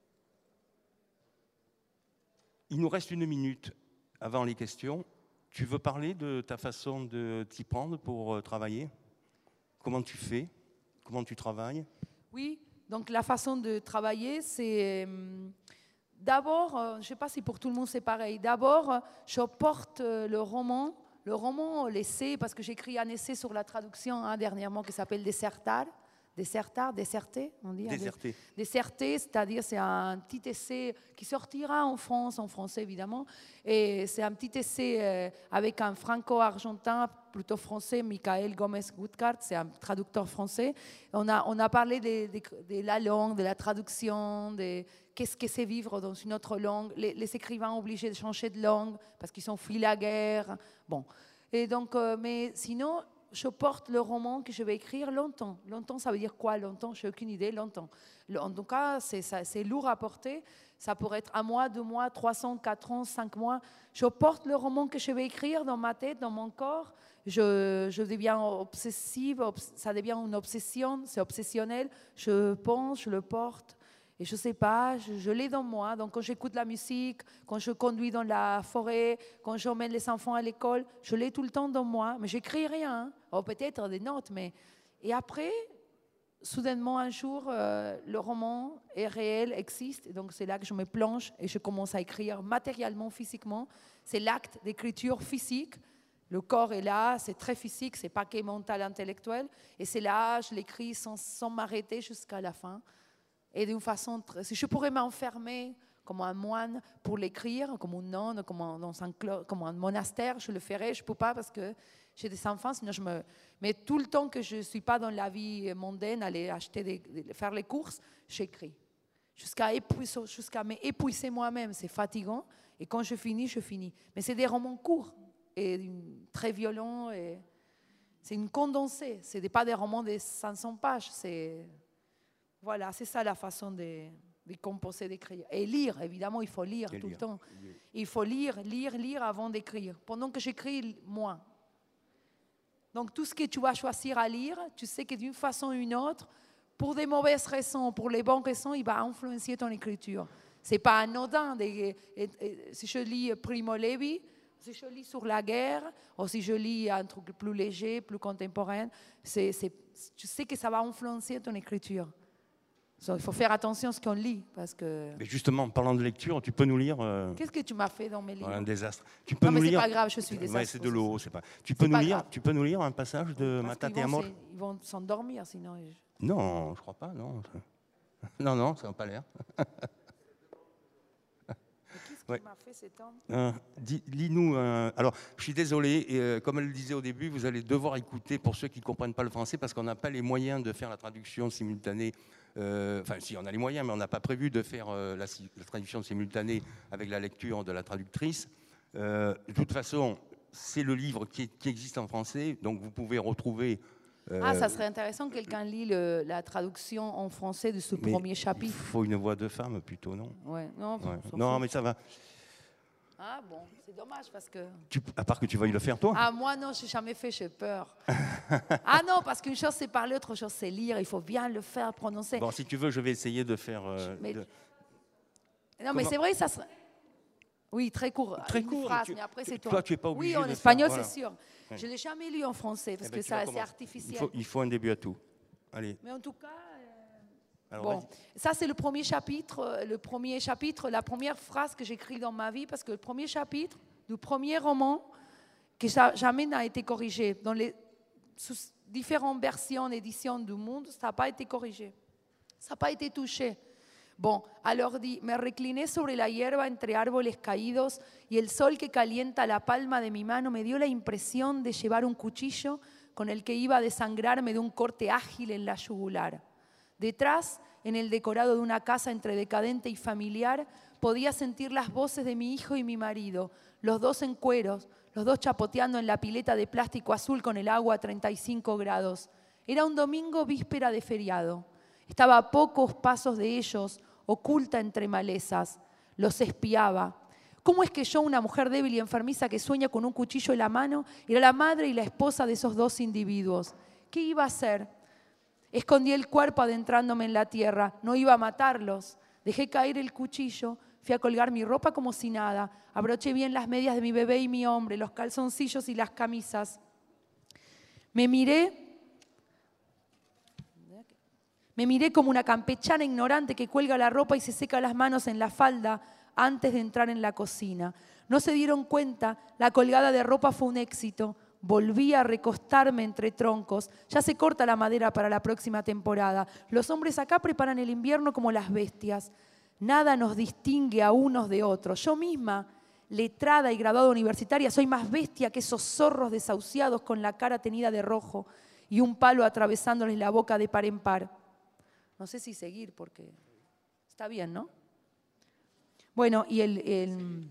A: Il nous reste une minute avant les questions. Tu veux parler de ta façon de t'y prendre pour euh, travailler? Comment tu fais? Comment tu travailles?
C: Oui, donc la façon de travailler, c'est euh, d'abord, euh, je ne sais pas si pour tout le monde c'est pareil, d'abord, euh, je porte euh, le roman le roman, l'essai, parce que j'ai écrit un essai sur la traduction hein, dernièrement qui s'appelle Désertar. Désertar, déserté, on dit.
A: Déserté.
C: Déserté, c'est-à-dire c'est un petit essai qui sortira en France, en français évidemment. Et c'est un petit essai euh, avec un franco-argentin, plutôt français, Michael Gomez-Gutkart, c'est un traducteur français. On a, on a parlé de, de, de la langue, de la traduction, de qu'est-ce que c'est vivre dans une autre langue. Les, les écrivains obligés de changer de langue parce qu'ils ont fui la guerre. Bon. Et donc, euh, mais sinon, je porte le roman que je vais écrire longtemps. Longtemps, ça veut dire quoi longtemps? Je n'ai aucune idée, longtemps. En tout cas, c'est, ça, c'est lourd à porter. Ça pourrait être un mois, deux mois, trois cents, quatre ans, cinq mois. Je porte le roman que je vais écrire dans ma tête, dans mon corps. Je, je deviens obsessive, obs- ça devient une obsession, c'est obsessionnel. Je pense, je le porte. Et je ne sais pas, je, je l'ai dans moi. Donc quand j'écoute la musique, quand je conduis dans la forêt, quand j'emmène les enfants à l'école, je l'ai tout le temps dans moi. Mais j'écris rien. Oh, peut-être des notes, mais... Et après, soudainement, un jour, euh, le roman est réel, existe. Et donc c'est là que je me plonge et je commence à écrire matériellement, physiquement. C'est l'acte d'écriture physique. Le corps est là, c'est très physique, c'est pas que mental, intellectuel. Et c'est là, je l'écris sans, sans m'arrêter jusqu'à la fin. Et d'une façon, très, si je pourrais m'enfermer comme un moine pour l'écrire, comme une nonne, comme un, dans un, comme un monastère, je le ferais. Je ne peux pas parce que j'ai des enfants, sinon je me... Mais tout le temps que je ne suis pas dans la vie mondaine, aller acheter des, faire les courses, j'écris. Jusqu'à, épuiser, jusqu'à m'épuiser moi-même, c'est fatigant. Et quand je finis, je finis. Mais c'est des romans courts et très violents. Et c'est une condensée. Ce n'est pas des romans de cinq cents pages, c'est... Voilà, c'est ça la façon de, de composer, d'écrire. Et lire, évidemment, il faut lire
A: Et
C: tout
A: lire.
C: le temps. Il faut lire, lire, lire avant d'écrire. Pendant que j'écris, moi. Donc, tout ce que tu vas choisir à lire, tu sais que d'une façon ou d'une autre, pour des mauvaises raisons, pour les bonnes raisons, il va influencer ton écriture. Ce n'est pas anodin. De, et, et, si je lis Primo Levi, si je lis sur la guerre, ou si je lis un truc plus léger, plus contemporain, c'est, c'est, tu sais que ça va influencer ton écriture. Il faut faire attention à ce qu'on lit. Parce que...
A: Mais justement, en parlant de lecture, tu peux nous lire... Euh...
C: Qu'est-ce que tu m'as fait dans mes livres?
A: Un désastre. Tu peux
C: non,
A: nous
C: mais
A: lire...
C: c'est pas grave, je suis désastre.
A: Ouais, c'est de l'eau, c'est pas... Tu peux, nous lire... tu peux nous lire un passage de
C: parce
A: Matate
C: vont,
A: Amor?
C: Ils vont s'endormir, sinon...
A: Non, je crois pas, non. Non, non, ça n'a pas l'air.
C: Qu'est-ce qu'il ouais. m'a fait cet homme
A: euh, dis, Lis-nous... Euh... Alors, je suis désolé, et, euh, comme elle le disait au début, vous allez devoir écouter pour ceux qui ne comprennent pas le français, parce qu'on n'a pas les moyens de faire la traduction simultanée. Euh, enfin, si, on a les moyens, mais on n'a pas prévu de faire euh, la, la traduction simultanée avec la lecture de la traductrice. Euh, de toute façon, c'est le livre qui, qui existe en français, donc vous pouvez retrouver...
C: Euh, ah, ça serait intéressant que quelqu'un lit le, la traduction en français de ce premier chapitre.
A: Il faut une voix de femme plutôt, non?
C: Ouais, non,
A: ouais. Non, mais ça va.
C: Ah bon, c'est dommage parce que...
A: Tu, à part que tu vas le faire toi?
C: Ah moi non, je n'ai jamais fait, j'ai peur. Ah non, parce qu'une chose c'est parler, autre chose c'est lire, il faut bien le faire, prononcer.
A: Bon, si tu veux, je vais essayer de faire... Euh,
C: mais...
A: de...
C: Non,
A: Comment...
C: mais c'est vrai, ça serait... Oui, très court.
A: Très
C: une
A: court.
C: Phrase,
A: tu...
C: mais après c'est toi.
A: Toi, tu n'es pas obligé
C: oui, en
A: de
C: espagnol,
A: faire,
C: c'est
A: voilà.
C: sûr. Ouais. Je ne l'ai jamais lu en français parce eh ben, que ça, c'est artificiel.
A: Il faut, il faut un début à tout. Allez.
C: Mais en tout cas...
A: Alors,
C: bon, ça c'est le premier chapitre, le premier chapitre, la première phrase que j'écris dans ma vie, parce que le premier chapitre du premier roman, qui jamais n'a été corrigé, dans les sous différentes versions, éditions du monde, ça n'a pas été corrigé, ça n'a pas été touché. Bon, alors dit, me recliné sobre la hierba entre árboles caídos y el sol que calienta la palma de mi mano me dio la impresión de llevar un cuchillo con el que iba a desangrarme de un corte ágil en la yugular. Detrás, en el decorado de una casa entre decadente y familiar, podía sentir las voces de mi hijo y mi marido, los dos en cueros, los dos chapoteando en la pileta de plástico azul con el agua a treinta y cinco grados. Era un domingo víspera de feriado. Estaba a pocos pasos de ellos, oculta entre malezas. Los espiaba. ¿Cómo es que yo, una mujer débil y enfermiza que sueña con un cuchillo en la mano, era la madre y la esposa de esos dos individuos? ¿Qué iba a hacer? Escondí el cuerpo adentrándome en la tierra. No iba a matarlos. Dejé caer el cuchillo. Fui a colgar mi ropa como si nada. Abroché bien las medias de mi bebé y mi hombre, los calzoncillos y las camisas. Me miré... Me miré como una campechana ignorante que cuelga la ropa y se seca las manos en la falda antes de entrar en la cocina. No se dieron cuenta, la colgada de ropa fue un éxito. Volví a recostarme entre troncos. Ya se corta la madera para la próxima temporada. Los hombres acá preparan el invierno como las bestias. Nada nos distingue a unos de otros. Yo misma, letrada y graduada universitaria, soy más bestia que esos zorros desahuciados con la cara tenida de rojo y un palo atravesándoles la boca de par en par. No sé si seguir porque está bien, ¿no? Bueno, y el... el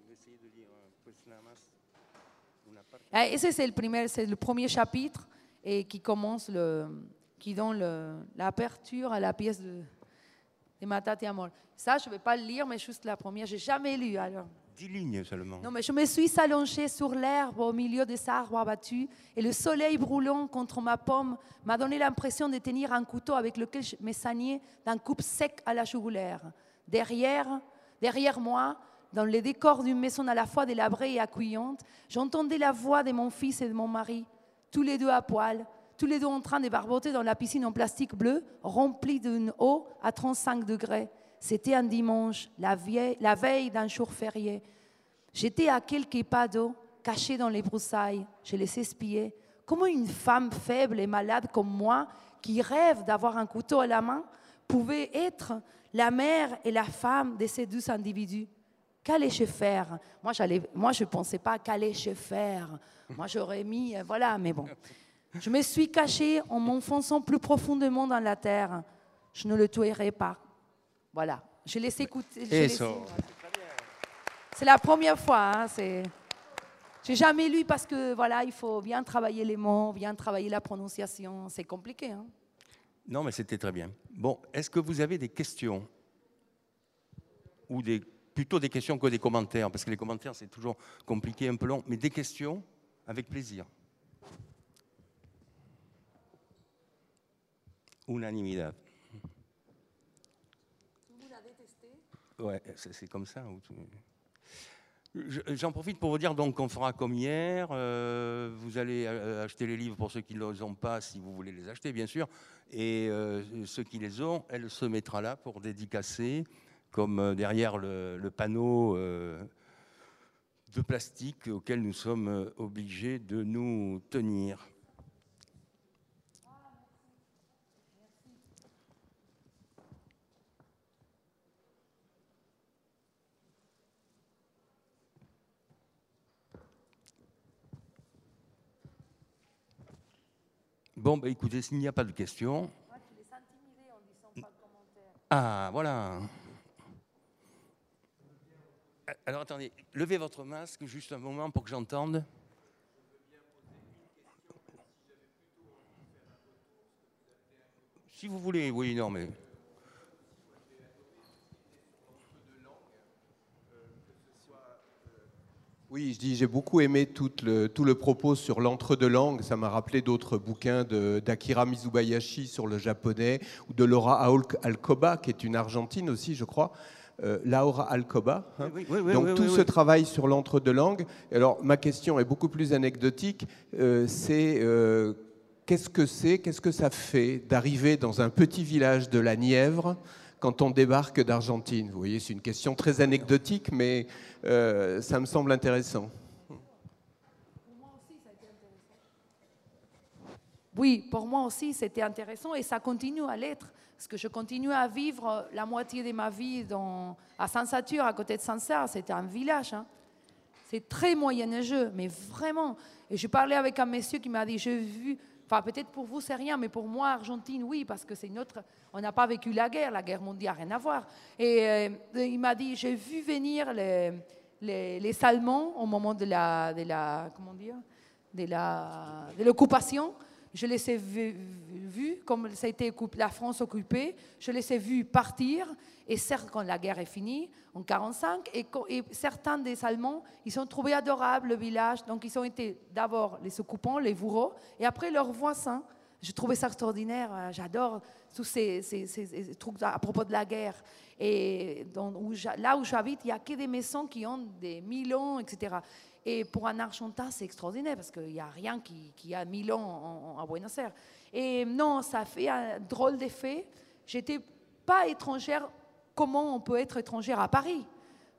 C: Ah, ese es el primer, c'est le premier chapitre et qui commence le, qui donne le, l'aperture à la pièce de, de Matate Amor. Ça, je ne vais pas le lire, mais juste la première. J'ai jamais lu alors.
A: Dix lignes seulement.
C: Non, mais je me suis allongée sur l'herbe au milieu des arbres abattus et le soleil brûlant contre ma paume m'a donné l'impression de tenir un couteau avec lequel je me saignais d'un coup sec à la jugulaire. Derrière, derrière moi, dans le décor d'une maison à la fois délabrée et accueillante, j'entendais la voix de mon fils et de mon mari, tous les deux à poil, tous les deux en train de barboter dans la piscine en plastique bleu, remplie d'une eau à trente-cinq degrés. C'était un dimanche, la, vieille, la veille d'un jour férié. J'étais à quelques pas d'eau, cachée dans les broussailles. Je les espiais. Comment une femme faible et malade comme moi, qui rêve d'avoir un couteau à la main, pouvait être la mère et la femme de ces deux individus? Qu'allais-je faire? Moi, moi, je ne pensais pas qu'allais-je faire. Moi, j'aurais mis, euh, voilà, mais bon. Je me suis cachée en m'enfonçant plus profondément dans la terre. Je ne le tuerai pas. Voilà, je laisse écouter. Je laisse, voilà. C'est la première fois. Hein, c'est... J'ai jamais lu parce que, voilà, il faut bien travailler les mots, bien travailler la prononciation. C'est compliqué. Hein.
A: Non, mais c'était très bien. Bon, est-ce que vous avez des questions? Ou des... Plutôt des questions que des commentaires, parce que les commentaires, c'est toujours compliqué, un peu long. Mais des questions, avec plaisir. Unanimidad.
C: Tout le monde a détesté.
A: Ouais, c'est, c'est comme ça. J'en profite pour vous dire donc qu'on fera comme hier. Euh, vous allez acheter les livres pour ceux qui ne les ont pas, si vous voulez les acheter, bien sûr. Et euh, ceux qui les ont, elle se mettra là pour dédicacer, comme derrière le, le panneau euh, de plastique auquel nous sommes obligés de nous tenir. Bon, bah, écoutez, s'il n'y a pas de questions...
C: Ouais, tu les intimidés en disant pas de commentaires.
A: Ah, voilà. Alors, attendez, levez votre masque juste un moment pour que j'entende. Si vous voulez, oui, non, mais...
D: Oui, je dis, j'ai beaucoup aimé tout le, tout le propos sur l'entre-deux-langues. Ça m'a rappelé d'autres bouquins de, d'Akira Mizubayashi sur le japonais, ou de Laura Alcoba, qui est une Argentine aussi, je crois. Euh, Laura Alcoba. Hein. Oui, oui, oui, Donc oui, tout oui, ce oui. travail sur l'entre-deux-langues. Alors, ma question est beaucoup plus anecdotique. Euh, c'est euh, qu'est-ce que c'est, qu'est-ce que ça fait d'arriver dans un petit village de la Nièvre quand on débarque d'Argentine? Vous voyez, c'est une question très anecdotique, mais euh, ça me semble intéressant.
C: Oui, pour moi aussi, c'était intéressant et ça continue à l'être. Parce que je continue à vivre la moitié de ma vie dans, à Saint-Satur, à côté de Sancerre. C'était un village. Hein. C'est très moyenâgeux, mais vraiment. Et je parlais avec un monsieur qui m'a dit, j'ai vu... Enfin, peut-être pour vous, c'est rien, mais pour moi, Argentine, oui, parce que c'est une autre... On n'a pas vécu la guerre, la guerre mondiale, rien à voir. Et euh, il m'a dit, j'ai vu venir les, les, les Allemands au moment de la... De la comment dire de, la, de l'occupation. Je les ai vus, vu, comme ça a été la France occupée, je les ai vus partir, et certes, quand la guerre est finie, en mille neuf cent quarante-cinq, et, et certains des Allemands, ils ont trouvé adorable le village, donc ils ont été d'abord les occupants, les bourreaux, et après leurs voisins. Je trouvais ça extraordinaire, j'adore tous ces, ces, ces, ces trucs à propos de la guerre. Et dans, où, là où j'habite, il n'y a que des maisons qui ont des mille ans, et cetera. Et pour un Argentin, c'est extraordinaire parce qu'il n'y a rien qui, qui a mille ans en, en, à Buenos Aires. Et non, ça fait un drôle d'effet. J'étais pas étrangère. Comment on peut être étrangère à Paris?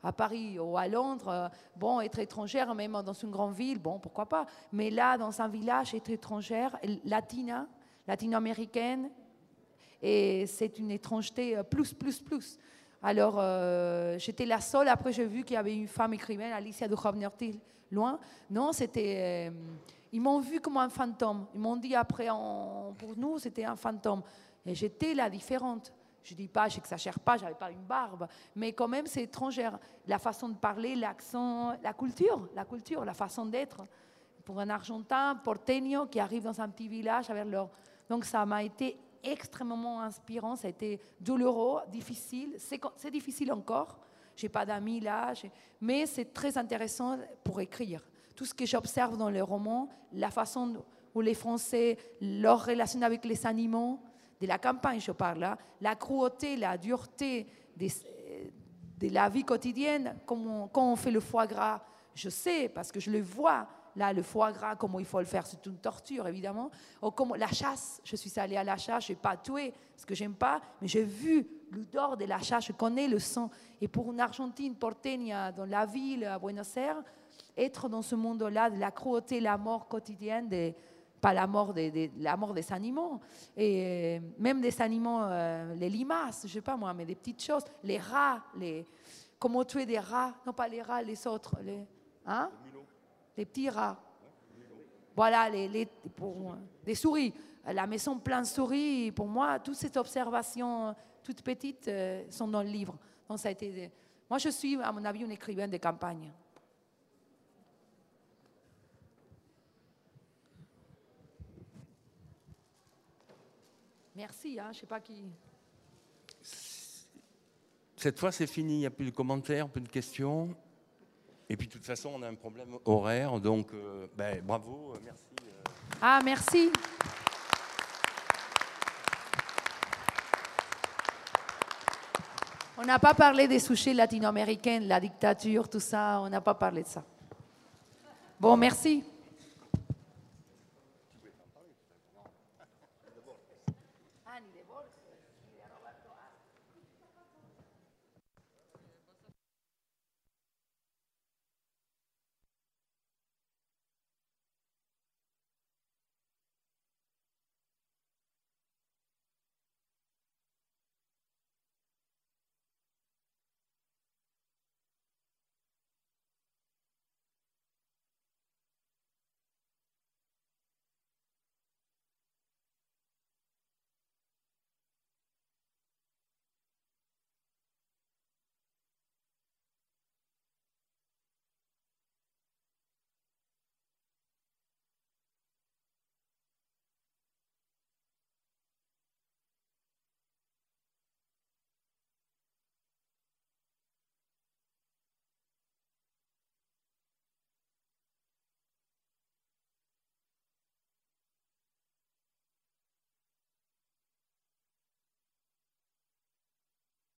C: à Paris ou à Londres, euh, bon, être étrangère, même dans une grande ville, bon, pourquoi pas. Mais là, dans un village, être étrangère, latina, latino-américaine, et c'est une étrangeté plus, plus, plus. Alors, euh, j'étais la seule. Après, j'ai vu qu'il y avait une femme écrivaine, Alicia Duchovny-Ortiz, loin. Non, c'était... Euh, ils m'ont vu comme un fantôme. Ils m'ont dit après, en, pour nous, c'était un fantôme. Et j'étais la différente. Je ne dis pas, je n'exagère pas, je n'avais pas une barbe. Mais quand même, c'est étrangère. La façon de parler, l'accent, la culture, la culture, la façon d'être. Pour un Argentin, porteño, qui arrive dans un petit village avec leur... Donc, ça m'a été extrêmement inspirant. Ça a été douloureux, difficile. C'est, c'est difficile encore. Je n'ai pas d'amis là. Mais c'est très intéressant pour écrire. Tout ce que j'observe dans les romans, la façon où les Français, leur relation avec les animaux, de la campagne, je parle là, la cruauté, la dureté de, de la vie quotidienne, comment, quand on fait le foie gras, je sais, parce que je le vois, là, le foie gras, comment il faut le faire, c'est une torture, évidemment. Ou comme la chasse, je suis allée à la chasse, je n'ai pas tué, ce que j'aime pas, mais j'ai vu l'odeur de la chasse, je connais le sang. Et pour une Argentine porteña, dans la ville, à Buenos Aires, être dans ce monde-là, de la cruauté, la mort quotidienne, de, pas la mort, de, de, la mort des animaux, et même des animaux, euh, les limaces, je ne sais pas moi, mais des petites choses, les rats, les, comment tuer des rats, non pas les rats, les autres, les, hein, les petits rats. Voilà, les, les, pour, des souris. La maison pleine de souris, pour moi, toutes ces observations toutes petites euh, sont dans le livre. Donc, ça a été, moi, je suis, à mon avis, une écrivaine de campagne. Merci, hein, je ne sais pas qui...
A: Cette fois, c'est fini, il n'y a plus de commentaires, plus de questions. Et puis, de toute façon, on a un problème horaire, donc euh, ben, bravo, euh, merci. Euh.
C: Ah, merci. On n'a pas parlé des sushis latino-américains, la dictature, tout ça, on n'a pas parlé de ça. Bon, merci.